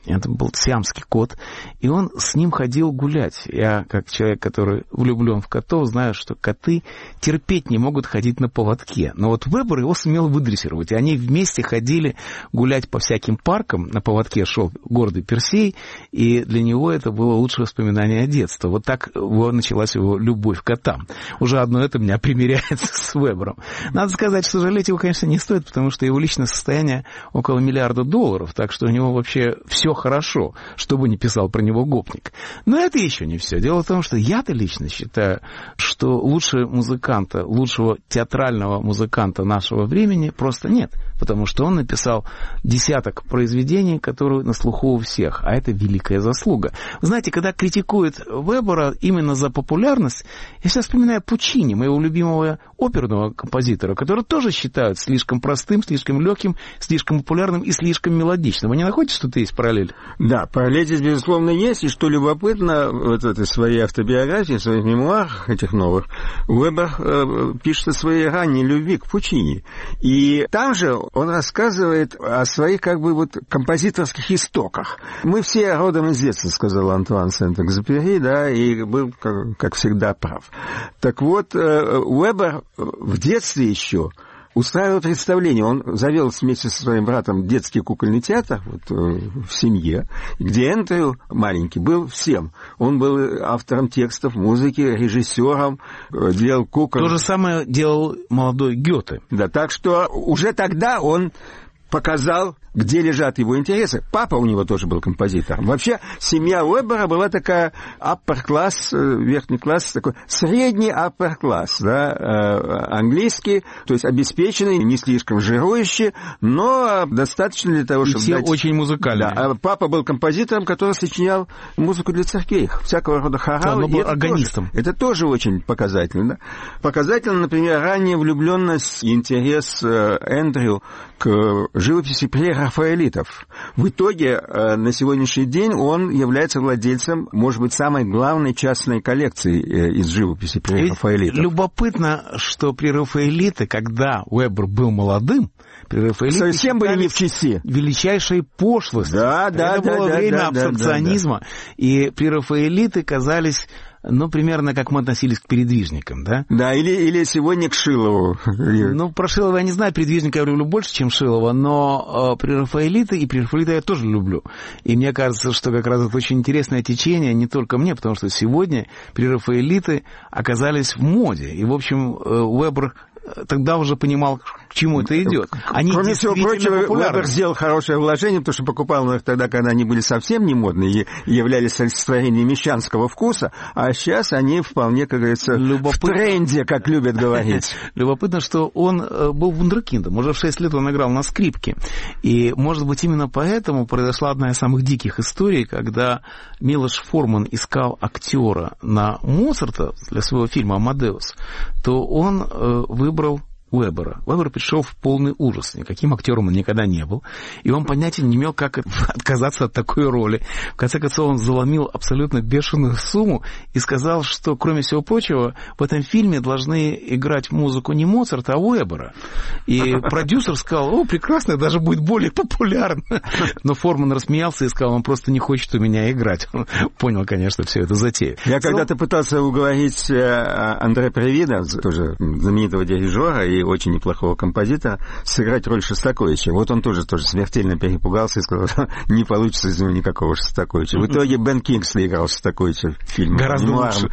Speaker 13: Это был сиамский кот, и он с ним ходил гулять. Я, как человек, который влюблен в котов, знаю, что коты терпеть не могут ходить на поводке. Но вот Вебер его сумел выдрессировать, и они вместе ходили гулять по всяким паркам. На поводке шел гордый Персей, и для него это было лучшее воспоминание детства. Вот так началась его любовь к котам. Уже одно это меня примиряется с Вебером. Надо сказать, что жалеть его, конечно, не стоит, потому что его личное состояние около миллиарда долларов, так что у него вообще все хорошо, что бы ни писал про него гопник. Но это еще не все. Дело в том, что я-то лично считаю, что лучше музыканта, лучшего театрального музыканта нашего времени просто нет, потому что он написал десяток произведений, которые на слуху у всех, а это великая заслуга. Вы знаете, когда критикуют Вебера именно за популярность, я сейчас вспоминаю Пучини, моего любимого оперного композитора, который тоже считают слишком простым, слишком легким, слишком популярным и слишком мелодичным. Вы не находите, что тут есть параллель?
Speaker 6: Да, параллель здесь, безусловно, есть. И что любопытно, вот в этой своей автобиографии, в своих мемуарах этих новых, Вебер э, пишет о своей ранней любви к Пучини. И там же он рассказывает о своих, как бы, вот композиторских истоках. Мы все родом из детства, сказал Антуан Сент-Экзюпери, да, и был, как, как всегда, прав. Так вот, э, Вебер в детстве еще устраивал представление. Он завел вместе со своим братом детский кукольный театр вот, э, в семье, где Эндрю маленький был всем. Он был автором текстов, музыки, режиссером, э, делал кукол.
Speaker 13: То же самое делал молодой Гёте.
Speaker 6: Да, так что уже тогда он показал, где лежат его интересы. Папа у него тоже был композитором. Вообще, семья Вебера была такая upper класс, верхний класс, такой средний upper класс, да, английский, то есть обеспеченный, не слишком жирующий, но достаточно для того,
Speaker 13: и
Speaker 6: чтобы...
Speaker 13: все
Speaker 6: дать...
Speaker 13: очень музыкальные.
Speaker 6: Да, папа был композитором, который сочинял музыку для церквей, всякого рода хоралы.
Speaker 13: Он был органистом.
Speaker 6: Тоже, это тоже очень показательно. Да? Показательно, например, ранняя влюбленность и интерес Эндрю к живописи прерафаэлитов. В итоге на сегодняшний день он является владельцем, может быть, самой главной частной коллекции из живописи прерафаэлитов.
Speaker 13: Любопытно, что прерафаэлиты, когда Вебер был молодым, прерафаэлиты
Speaker 6: совсем были не в чести.
Speaker 13: Величайшей пошлостью.
Speaker 6: Да, да,
Speaker 13: это
Speaker 6: да,
Speaker 13: было
Speaker 6: да,
Speaker 13: время
Speaker 6: да,
Speaker 13: абстракционизма,
Speaker 6: да, да.
Speaker 13: И прерафаэлиты казались... Ну, примерно как мы относились к передвижникам, да?
Speaker 6: Да, или, или сегодня к Шилову.
Speaker 13: Ну, про Шилова я не знаю, передвижника я люблю больше, чем Шилова, но э, прерафаэлиты и прерафаэлиты я тоже люблю. И мне кажется, что как раз это очень интересное течение, не только мне, потому что сегодня прерафаэлиты оказались в моде. И, в общем, э, Вебер тогда уже понимал, к чему это идет. Они
Speaker 6: Кроме всего прочего, Вебер сделал хорошее вложение, потому что покупал их тогда, когда они были совсем не модные и являлись олицетворением мещанского вкуса, а сейчас они вполне, как говорится, Любопытно. в тренде, как любят говорить.
Speaker 13: Любопытно, что он был вундеркиндом. Уже в шесть лет он играл на скрипке. И, может быть, именно поэтому произошла одна из самых диких историй, когда Милош Форман искал актера на Моцарта для своего фильма «Амадеус», то он выбрал выбрал Вебера. Вебер пришел в полный ужас. Никаким актером он никогда не был. И он понятия не имел, как отказаться от такой роли. В конце концов, он заломил абсолютно бешеную сумму и сказал, что, кроме всего прочего, в этом фильме должны играть музыку не Моцарта, а Вебера. И продюсер сказал: о, прекрасно, даже будет более популярно. Но Форман рассмеялся и сказал: он просто не хочет у меня играть. Он понял, конечно, все это затею.
Speaker 6: Я когда-то пытался уговорить Андре Превида, тоже знаменитого дирижера и очень неплохого композитора, сыграть роль Шостаковича. Вот он тоже, тоже смертельно перепугался и сказал, что не получится из него никакого Шостаковича. В итоге Бен Кингсли играл Шостаковича в фильме.
Speaker 13: Гораздо лучше.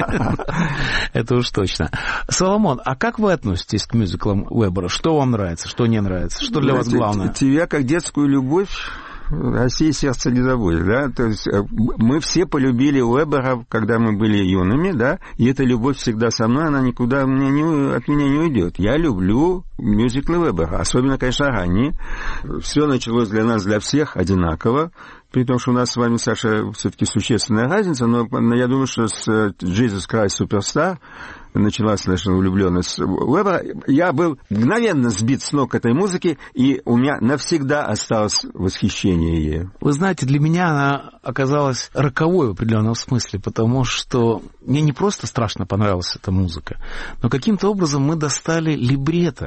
Speaker 13: Это уж точно. Соломон, а как вы относитесь к мюзиклам Вебера? Что вам нравится, что не нравится? Что для вас главное?
Speaker 6: Тебя как детскую любовь России сердце не забудет, да, то есть мы все полюбили Вебера, когда мы были юными, да, и эта любовь всегда со мной, она никуда мне не, от меня не уйдет. Я люблю мюзиклы Вебера, особенно, конечно, ранние. Все началось для нас, для всех одинаково, при том, что у нас с вами, Саша, все-таки существенная разница, но, но я думаю, что с Jesus Christ Superstar началась наша влюбленность Вебера. Я был мгновенно сбит с ног этой музыки, и у меня навсегда осталось восхищение ею.
Speaker 13: Вы знаете, для меня она оказалась роковой в определенном смысле, потому что мне не просто страшно понравилась эта музыка, но каким-то образом мы достали либретто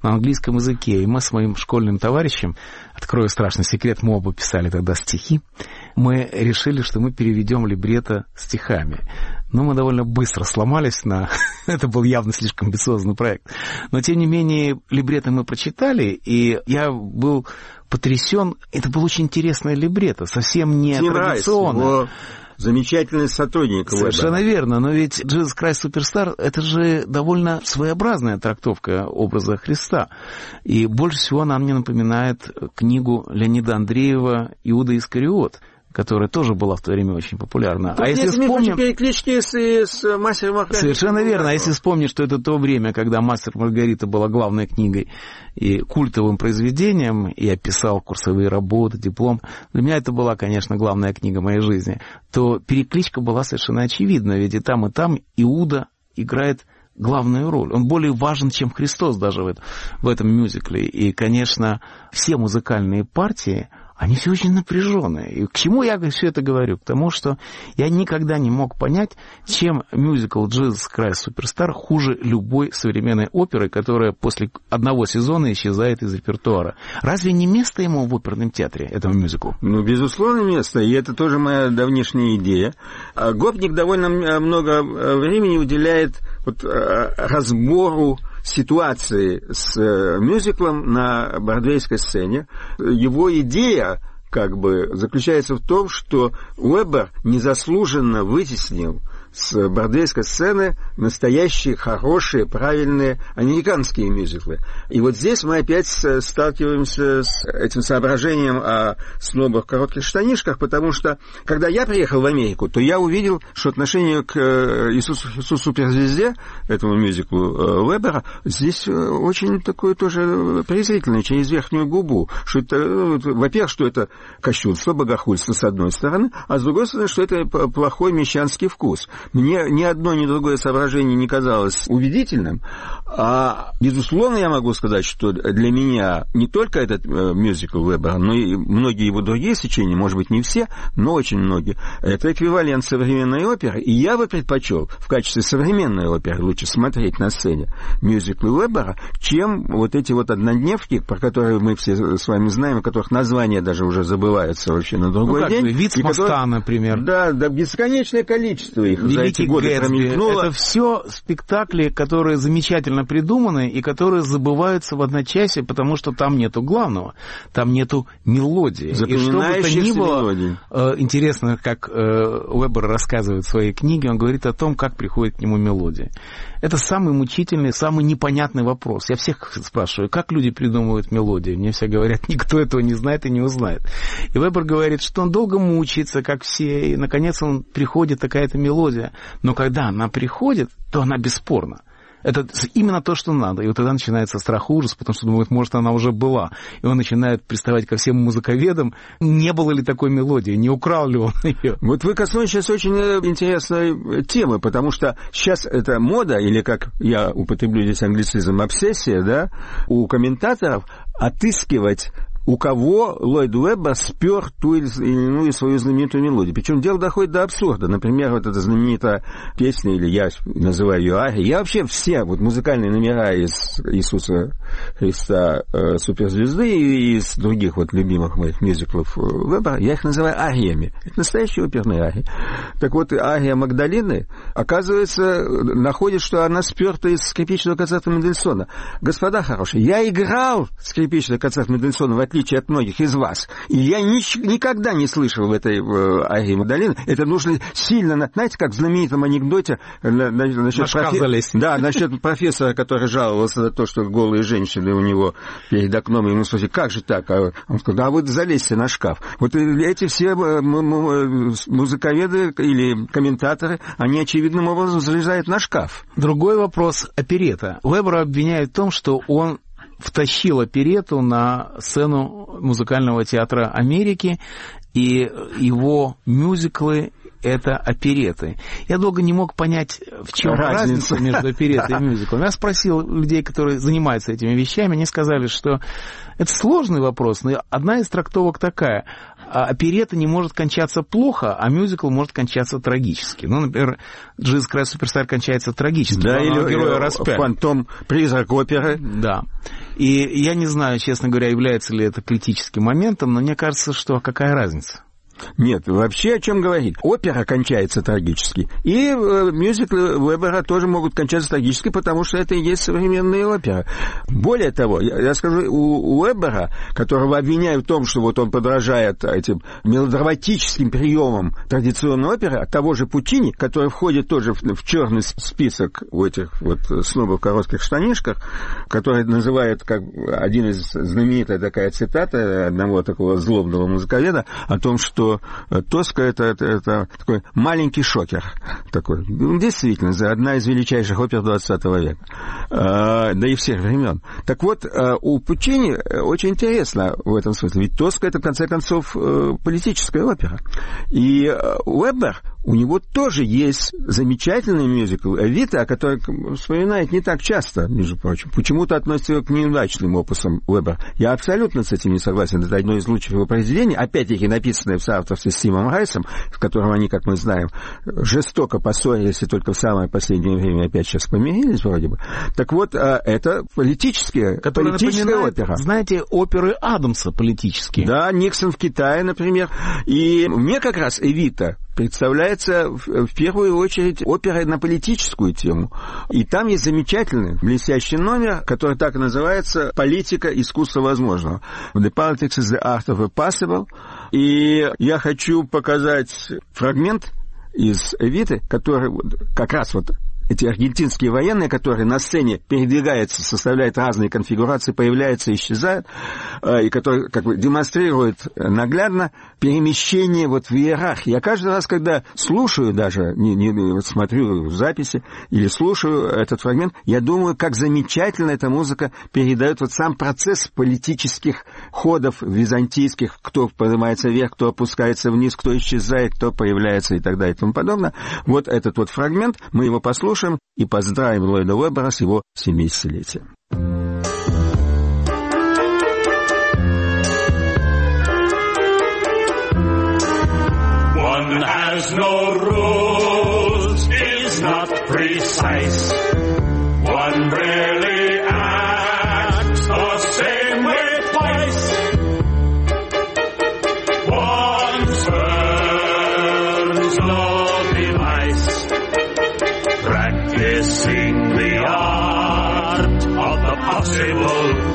Speaker 13: на английском языке. И мы с моим школьным товарищем, открою страшный секрет, мы оба писали тогда стихи, мы решили, что мы переведем либретто стихами. Но мы довольно быстро сломались на... Это был явно слишком амбициозный проект. Но, тем не менее, либретто мы прочитали, и я был потрясен. Это было очень интересное либретто, совсем не традиционное.
Speaker 11: Замечательный сотрудник.
Speaker 13: Совершенно Уэббера. Верно, но ведь «Jesus Christ Superstar» — это же довольно своеобразная трактовка образа Христа. И больше всего она мне напоминает книгу Леонида Андреева «Иуда Искариот», которая тоже была в то время очень популярна.
Speaker 11: Тут
Speaker 13: а если вспомним...
Speaker 11: переклички с, с «Мастером Маргаритой».
Speaker 13: Совершенно верно. А если вспомнить, что это то время, когда «Мастер Маргарита» была главной книгой и культовым произведением, и я писал курсовые работы, диплом, для меня это была, конечно, главная книга моей жизни, то перекличка была совершенно очевидна, ведь и там, и там Иуда играет главную роль. Он более важен, чем Христос даже в, в этом мюзикле. И, конечно, все музыкальные партии, они все очень напряженные. И к чему я все это говорю? К тому, что я никогда не мог понять, чем мюзикл «Jesus Christ Superstar» хуже любой современной оперы, которая после одного сезона исчезает из репертуара. Разве не место ему в оперном театре, этому мюзиклу?
Speaker 11: Ну, безусловно, место. И это тоже моя давнишняя идея. Гопник довольно много времени уделяет вот разбору ситуации с мюзиклом на бродвейской сцене. Его идея как бы заключается в том, что Уэббер незаслуженно вытеснил с бродвейской сцены настоящие, хорошие, правильные американские мюзиклы. И вот здесь мы опять сталкиваемся с этим соображением о снобах в коротких штанишках, потому что, когда я приехал в Америку, то я увидел, что отношение к Иисусу, Иисусу Суперзвезде, этому мюзиклу Уэббера, здесь очень такое тоже презрительное, через верхнюю губу. Что это, во-первых, что это кощунство, богохульство с одной стороны, а с другой стороны, что это плохой мещанский вкус. Мне ни одно, ни другое соображение не казалось убедительным. А, безусловно, я могу сказать, что для меня не только этот э, мюзикл Уэббера, но и многие его другие сочинения, может быть, не все, но очень многие, это эквивалент современной оперы. И я бы предпочел в качестве современной оперы лучше смотреть на сцене мюзиклы Уэббера, чем вот эти вот однодневки, про которые мы все с вами знаем, у которых названия даже уже забываются вообще на другой
Speaker 13: ну,
Speaker 11: день.
Speaker 13: «Вид с моста», которые, например.
Speaker 11: Да, да, бесконечное количество их.
Speaker 13: «Великий Гэтсби». Это все спектакли, которые замечательно придуманы и которые забываются в одночасье, потому что там нету главного, там нету мелодии. И что бы то ни было, э, интересно, как э, Уэббер рассказывает в своей книге, он говорит о том, как приходит к нему мелодия. Это самый мучительный, самый непонятный вопрос. Я всех спрашиваю, как люди придумывают мелодии? Мне все говорят, никто этого не знает и не узнает. И Уэббер говорит, что он долго мучается, как все, и, наконец, он приходит такая-то мелодия. Но когда она приходит, то она бесспорна. Это именно то, что надо. И вот тогда начинается страх и ужас, потому что думает, может, она уже была. И он начинает приставать ко всем музыковедам, не было ли такой мелодии, не украл ли он ее.
Speaker 11: Вот вы коснулись сейчас очень интересной темы, потому что сейчас эта мода, или, как я употреблю здесь англицизм, обсессия, да, у комментаторов отыскивать, у кого Ллойд Уэббер спер ту или иную свою знаменитую мелодию. Причем дело доходит до абсурда. Например, вот эта знаменитая песня, или я называю ее ария. Я вообще все вот музыкальные номера из Иисуса Христа э, Суперзвезды и из других вот любимых моих мюзиклов Уэббера, я их называю ариями. Это настоящие оперные арии. Так вот, ария Магдалины, оказывается, находит, что она сперта из скрипичного концерта Мендельсона. Господа хорошие, я играл скрипичный концерт Мендельсона, в отличие от многих из вас. И я ни, никогда не слышал в этой э, арии Магдалины. Это нужно сильно, знаете, как в знаменитом анекдоте на, на, насчет, профи... да, насчет профессора, который жаловался на то, что голые женщины у него перед окном, ему спросили, как же так? А он сказал, а вы залезьте на шкаф. Вот эти все музыковеды или комментаторы, они очевидным образом залезают на шкаф.
Speaker 13: Другой вопрос — оперетта. Уэббера обвиняют в том, что он втащил оперетту на сцену музыкального театра Америки, и его мюзиклы это опереты. Я долго не мог понять, в чем разница, разница между оперетой и мюзиклом. Я спросил людей, которые занимаются этими вещами, они сказали, что это сложный вопрос, но одна из трактовок такая. Оперета не может кончаться плохо, а мюзикл может кончаться трагически. Ну, например, «Джизус Крайст Суперстар» кончается трагически.
Speaker 11: Да, или
Speaker 13: героя распяли.
Speaker 11: «Фантом», «Призрак оперы».
Speaker 13: Да. И я не знаю, честно говоря, является ли это критическим моментом, но мне кажется, что какая разница?
Speaker 11: Нет, вообще о чем говорить? Опера кончается трагически, и э, мюзиклы Уэббера тоже могут кончаться трагически, потому что это и есть современная опера. Более того, я, я скажу, у Уэббера, которого обвиняют в том, что вот он подражает этим мелодраматическим приемам традиционной оперы, от того же Пуччини, который входит тоже в, в черный список у этих вот снобов в коротких штанишках, который называют, как один из знаменитая такая цитата одного такого злобного музыковеда о том, что Тоска это, это, это такой маленький шокер. Такой. Действительно, одна из величайших опер двадцатого века. А, да и всех времен. Так вот, у Пуччини очень интересно в этом смысле. Ведь Тоска это, в конце концов, политическая опера. И Уэббер, у него тоже есть замечательный мюзикл «Эвита», о котором вспоминает не так часто, между прочим. Почему-то относится к неудачным опусам Уэббера. Я абсолютно с этим не согласен. Это одно из лучших его произведений, опять-таки написанное в соавторстве с Тимом Райсом, с которым они, как мы знаем, жестоко поссорились и только в самое последнее время опять сейчас помирились вроде бы. Так вот, это политическая, политическая опера.
Speaker 13: Знаете, оперы Адамса политические.
Speaker 11: Да, Никсон в Китае, например. И мне как раз «Эвита» представляется в первую очередь оперой на политическую тему. И там есть замечательный, блестящий номер, который так и называется «Политика искусства возможного». «The politics is the art of the possible». И я хочу показать фрагмент из «Эвиты», который как раз вот эти аргентинские военные, которые на сцене передвигаются, составляют разные конфигурации, появляются, исчезают, и которые как бы демонстрируют наглядно перемещение вот в иерархии. Я каждый раз, когда слушаю даже, не, не, вот смотрю в записи или слушаю этот фрагмент, я думаю, как замечательно эта музыка передает вот сам процесс политических ходов византийских, кто поднимается вверх, кто опускается вниз, кто исчезает, кто появляется и так далее и тому подобное. Вот этот вот фрагмент, мы его послушаем и поздравим Ллойда Уэббера с его семидесятилетием.
Speaker 3: One has no rules, is not precise. One rarely acts the same way twice. One turns no device, practicing the art of the possible.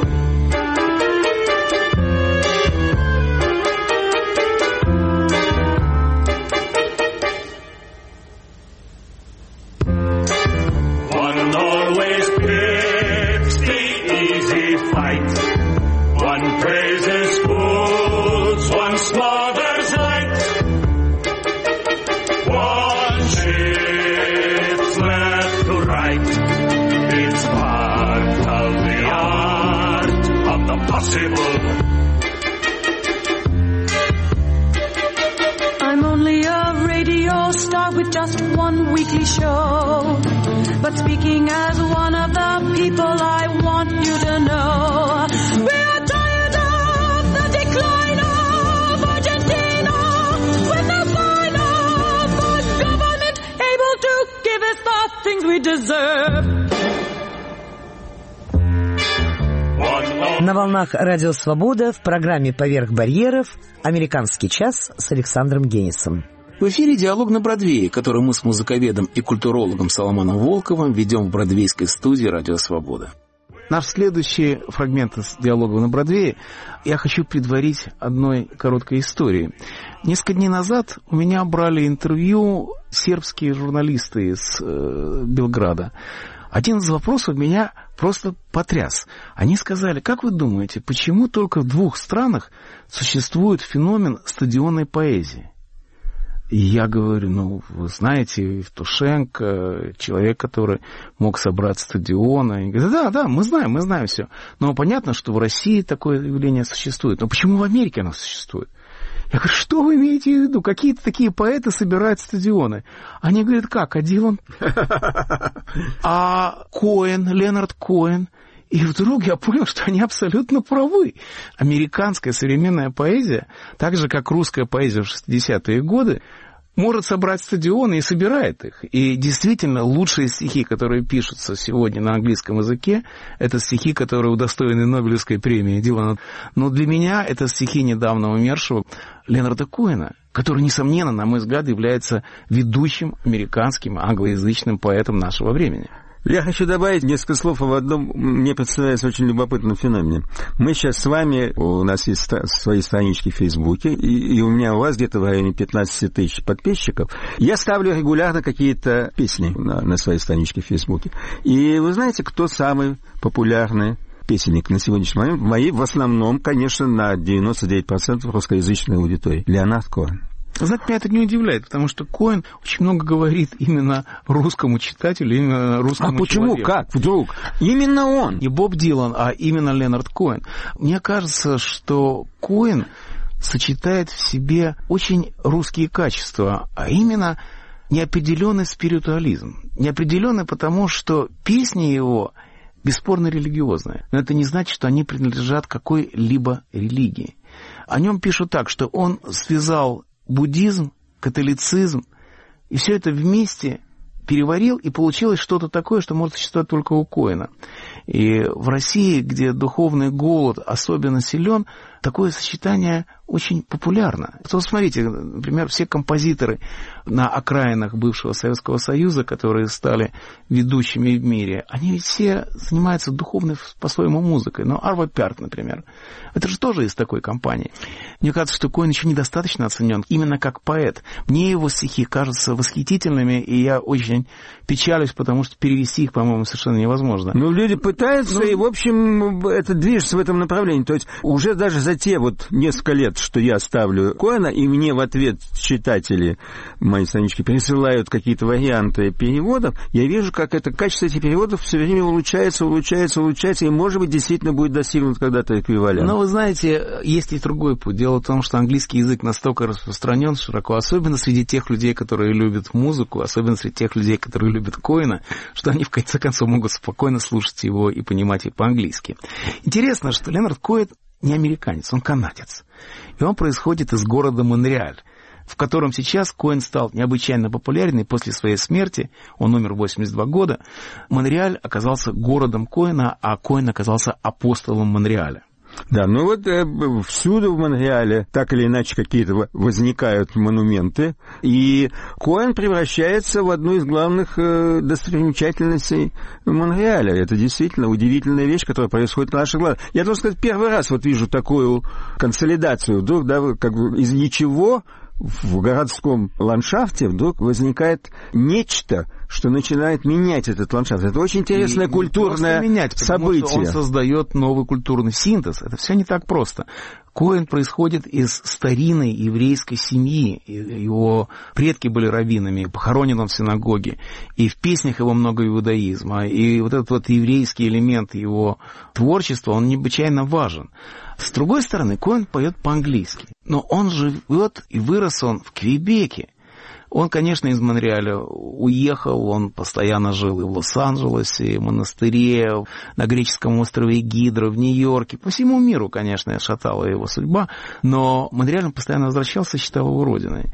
Speaker 3: One always picks the easy fight. One praises fools, one smothers light. One shifts left to right. It's part of the art of the possible.
Speaker 14: I'm only a radio star with just one weekly show. But speaking as one of the people, I want you to know we are tired of the decline of Argentina, with no sign of the government able to give us the things we deserve.
Speaker 1: На волнах Радио Свобода в программе «Поверх барьеров» «Американский час» с Александром Генисом.
Speaker 2: В эфире «Диалог на Бродвее», который мы с музыковедом и культурологом Соломоном Волковым ведем в бродвейской студии «Радио Свобода».
Speaker 13: Наш следующий фрагмент из «Диалога на Бродвее» я хочу предварить одной короткой историей. Несколько дней назад у меня брали интервью сербские журналисты из э, Белграда. Один из вопросов меня просто потряс. Они сказали: как вы думаете, почему только в двух странах существует феномен стадионной поэзии? И я говорю: ну, вы знаете, Евтушенко, человек, который мог собрать стадионы. И говорят: да, да, мы знаем, мы знаем все. Но понятно, что в России такое явление существует. Но почему в Америке оно существует? Я говорю, что вы имеете в виду? Какие-то такие поэты собирают стадионы. Они говорят, как, а Дилан? А Коэн, Леонард Коэн? И вдруг я понял, что они абсолютно правы. Американская современная поэзия, так же, как русская поэзия в шестидесятые годы, может собрать стадионы и собирает их. И действительно, лучшие стихи, которые пишутся сегодня на английском языке, это стихи, которые удостоены Нобелевской премии Дилана. Но для меня это стихи недавно умершего Леонарда Коэна, который, несомненно, на мой взгляд, является ведущим американским англоязычным поэтом нашего времени.
Speaker 11: Я хочу добавить несколько слов об одном, мне представляется, очень любопытном феномене. Мы сейчас с вами, у нас есть свои странички в Фейсбуке, и, и у меня у вас где-то в районе пятнадцать тысяч подписчиков. Я ставлю регулярно какие-то песни на, на своей страничке в Фейсбуке. И вы знаете, кто самый популярный песенник на сегодняшний момент? Мои, в основном, конечно, на девяносто девять процентов русскоязычной аудитории. Леонард Коэн.
Speaker 13: Знаете, меня это не удивляет, потому что Коэн очень много говорит именно русскому читателю, именно русскому
Speaker 11: А почему?
Speaker 13: человеку.
Speaker 11: Как? Вдруг? Именно он.
Speaker 13: Не Боб Дилан, а именно Леонард Коэн. Мне кажется, что Коэн сочетает в себе очень русские качества, а именно неопределенный спиритуализм. Неопределенный потому, что песни его бесспорно религиозные. Но это не значит, что они принадлежат какой-либо религии. О нем пишут так, что он связал буддизм, католицизм, и все это вместе переварил, и получилось что-то такое, что может существовать только у Коэна. И в России, где духовный голод особенно силен, такое сочетание очень популярно. Вот смотрите, например, все композиторы на окраинах бывшего Советского Союза, которые стали ведущими в мире, они ведь все занимаются духовной по-своему музыкой. Но Арво Пярт, например, это же тоже из такой компании. Мне кажется, что Коэн еще недостаточно оценен именно как поэт. Мне его стихи кажутся восхитительными, и я очень печалюсь, потому что перевести их, по-моему, совершенно невозможно.
Speaker 11: Ну, люди пытаются,
Speaker 13: ну,
Speaker 11: и, в общем, это движется в этом направлении. То есть уже даже за те вот несколько лет, что я ставлю Коэна, и мне в ответ читатели моей странички присылают какие-то варианты переводов, я вижу, как это качество этих переводов все время улучшается, улучшается, улучшается, и, может быть, действительно будет достигнут когда-то эквивалент.
Speaker 13: Но вы знаете, есть и другой путь. Дело в том, что английский язык настолько распространен широко, особенно среди тех людей, которые любят музыку, особенно среди тех людей, которые любят Коэна, что они, в конце концов, могут спокойно слушать его и понимать его по-английски. Интересно, что Леонард Коэн не американец, он канадец. И он происходит из города Монреаль, в котором сейчас Коэн стал необычайно популярен, и после своей смерти, он умер в восемьдесят два года, Монреаль оказался городом Коэна, а Коэн оказался апостолом Монреаля.
Speaker 11: Да, ну вот э, всюду в Монреале так или иначе какие-то возникают монументы, и Коэн превращается в одну из главных э, достопримечательностей Монреаля. Это действительно удивительная вещь, которая происходит на наших глазах. Я должен сказать, первый раз вот вижу такую консолидацию. Вдруг, да, как бы из ничего в городском ландшафте вдруг возникает нечто, что начинает менять этот ландшафт. Это очень интересное и культурное
Speaker 13: менять,
Speaker 11: событие.
Speaker 13: Потому что он создает новый культурный синтез. Это все не так просто. Коэн происходит из старинной еврейской семьи. Его предки были раввинами, похоронен он в синагоге. И в песнях его много иудаизма. И вот этот вот еврейский элемент его творчества, он необычайно важен. С другой стороны, Коэн поет по-английски. Но он живет и вырос он в Квебеке. Он, конечно, из Монреаля уехал, он постоянно жил и в Лос-Анджелесе, и в монастыре, на греческом острове Гидра, в Нью-Йорке. По всему миру, конечно, шатала его судьба, но Монреаль он постоянно возвращался, считал его родиной.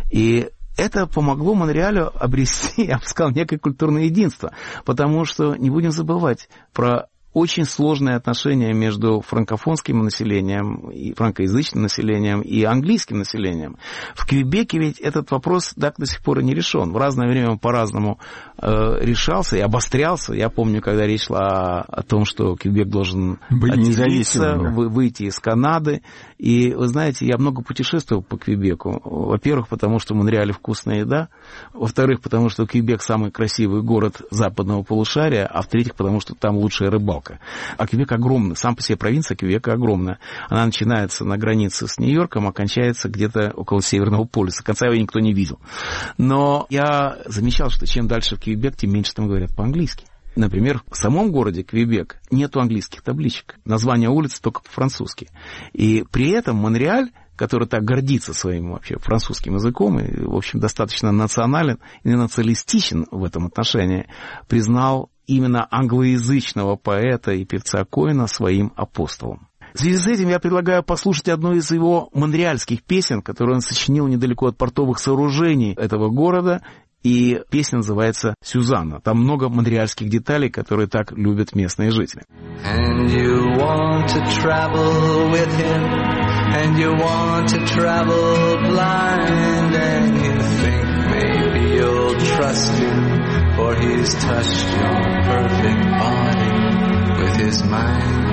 Speaker 13: И это помогло Монреалю обрести, я бы сказал, некое культурное единство, потому что не будем забывать про очень сложные отношения между франкофонским населением, и франкоязычным населением и английским населением. В Квебеке ведь этот вопрос так до сих пор и не решен. В разное время он по-разному э, решался и обострялся. Я помню, когда речь шла о, о том, что Квебек должен отделиться, вы, выйти из Канады. И, вы знаете, я много путешествовал по Квебеку. Во-первых, потому что в Монреале вкусная еда. Во-вторых, потому что Квебек самый красивый город западного полушария. А в-третьих, потому что там лучшая рыбалка. А Квебек огромный. Сам по себе провинция Квебека огромная. Она начинается на границе с Нью-Йорком, а кончается где-то около Северного полюса. Конца его никто не видел. Но я замечал, что чем дальше в Квебек, тем меньше там говорят по-английски. Например, в самом городе Квебек нету английских табличек. Название улиц только по-французски. И при этом Монреаль который так гордится своим вообще французским языком и, в общем, достаточно национален и националистичен в этом отношении, признал именно англоязычного поэта и певца Коэна своим апостолом. В связи с этим я предлагаю послушать одну из его монреальских песен, которую он сочинил недалеко от портовых сооружений этого города, и песня называется «Сюзанна». Там много монреальских деталей, которые так любят местные жители.
Speaker 15: And you want to travel with him, and you want to travel blind, and you think maybe you'll trust him, for he's touched your perfect body with his mind.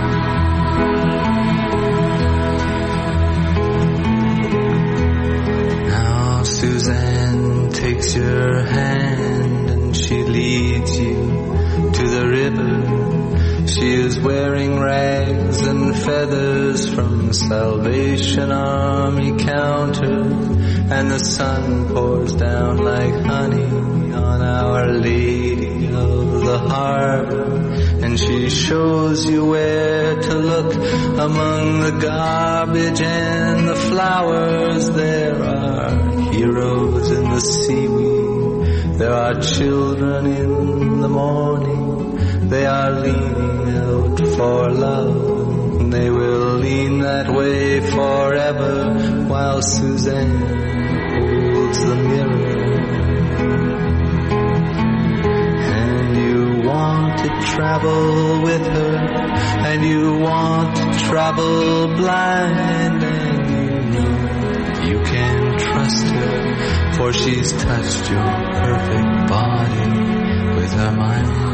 Speaker 15: Now Suzanne takes your hand and she leads you to the river. She is wearing rags and feathers from Salvation Army counter, and the sun pours down like honey on Our Lady of the Harbor. And she shows you where to look among the garbage and the flowers. There are heroes in the seaweed. There are children in the morning. They are leaning out for love. And they will lean that way forever while Suzanne holds the mirror. Travel with her, and you want to travel blind, and you know you can trust her, for she's touched your perfect body with her mind.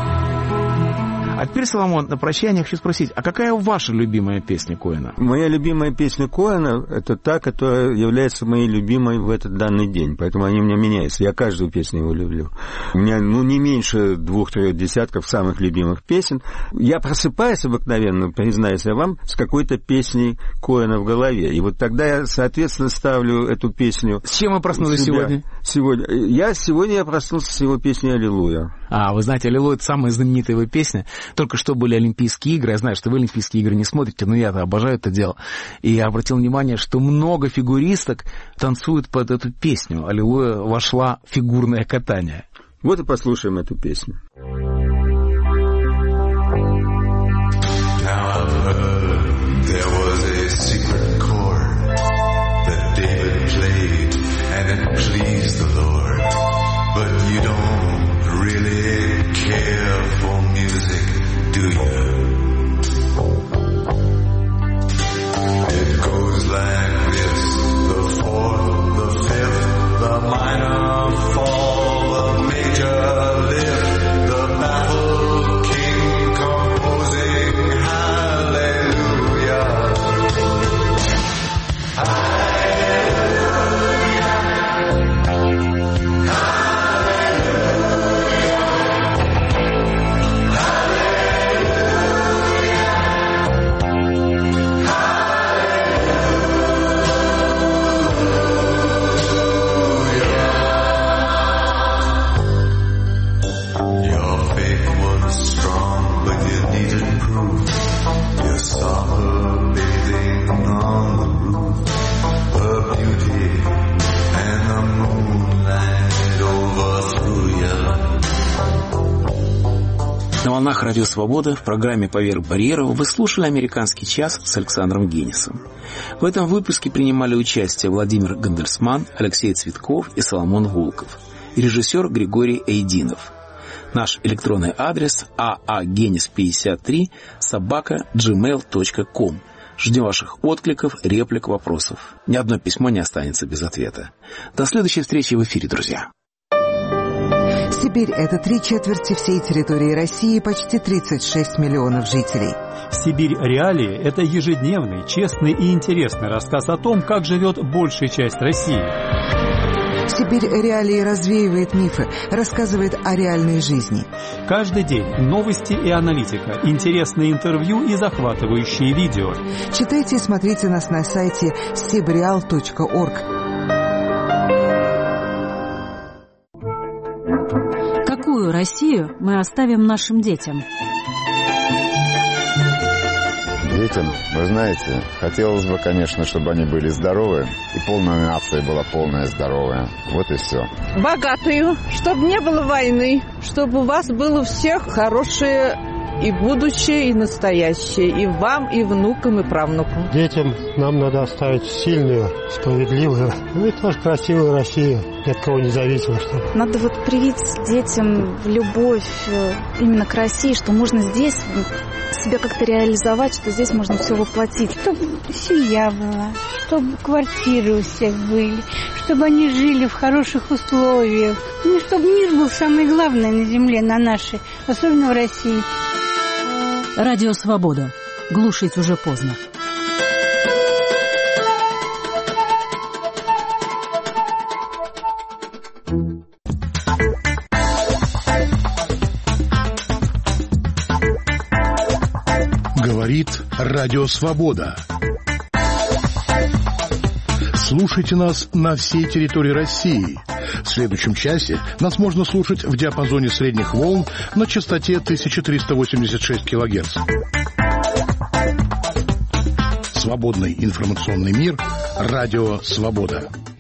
Speaker 13: А теперь, Соломон, на прощание хочу спросить, а какая ваша любимая песня Коэна?
Speaker 11: Моя любимая песня Коэна — это та, которая является моей любимой в этот данный день, поэтому они у меня меняются. Я каждую песню его люблю. У меня, ну, не меньше двух-трех десятков самых любимых песен. Я просыпаюсь обыкновенно, признаюсь я вам, с какой-то песней Коэна в голове. И вот тогда я, соответственно, ставлю эту песню.
Speaker 13: С чем вы проснулись сегодня?
Speaker 11: Сегодня. Я сегодня я проснулся с его песней «Аллилуйя».
Speaker 13: А, вы знаете, «Аллилуйя» — это самая знаменитая его песня. Только что были Олимпийские игры. Я знаю, что вы Олимпийские игры не смотрите, но я-то обожаю это дело. И я обратил внимание, что много фигуристок танцуют под эту песню. «Аллилуйя» вошла в фигурное катание.
Speaker 11: Вот и послушаем эту песню.
Speaker 16: Do you? It goes like this: the fourth, the fifth, the minor fall, the major lift, the baffled king composing hallelujah. Hallelujah.
Speaker 2: На волнах Радио Свобода в программе «Поверх барьеров» вы слушали «Американский час» с Александром Генисом. В этом выпуске принимали участие Владимир Гандельсман, Алексей Цветков и Соломон Волков. Режиссер Григорий Эйдинов. Наш электронный адрес а а генис пятьдесят три собака джи мейл точка ком. Ждем ваших откликов, реплик, вопросов. Ни одно письмо не останется без ответа. До следующей встречи в эфире, друзья.
Speaker 17: Сибирь – это три четверти всей территории России, почти тридцать шесть миллионов жителей.
Speaker 18: Сибирь реалии – это ежедневный, честный и интересный рассказ о том, как живет большая часть России.
Speaker 17: Сибирь реалии развеивает мифы, рассказывает о реальной жизни.
Speaker 18: Каждый день новости и аналитика, интересные интервью и захватывающие видео.
Speaker 17: Читайте и смотрите нас на сайте сибреал точка орг.
Speaker 19: Какую Россию мы оставим нашим детям? Детям, вы знаете, хотелось бы, конечно, чтобы они были здоровы, и полная нация была полная здоровая. Вот и все.
Speaker 20: Богатую, чтобы не было войны, чтобы у вас было у всех хорошее и будущее, и настоящее, и вам, и внукам, и правнукам.
Speaker 21: Детям нам надо оставить сильную, справедливую, ну и тоже красивую Россию, ни от кого не зависимо. Чтобы...
Speaker 22: Надо вот привить детям любовь именно к России, что можно здесь себя как-то реализовать, что здесь можно все воплотить.
Speaker 23: Чтобы семья была, чтобы квартиры у всех были, чтобы они жили в хороших условиях. Ну, чтобы мир был самое главное на земле, на нашей, особенно в России.
Speaker 12: Радио «Свобода». Глушить уже поздно.
Speaker 24: Говорит Радио «Свобода». Слушайте нас на всей территории России. В следующем часе нас можно слушать в диапазоне средних волн на частоте тысяча триста восемьдесят шесть килогерц. Свободный информационный мир. Радио «Свобода».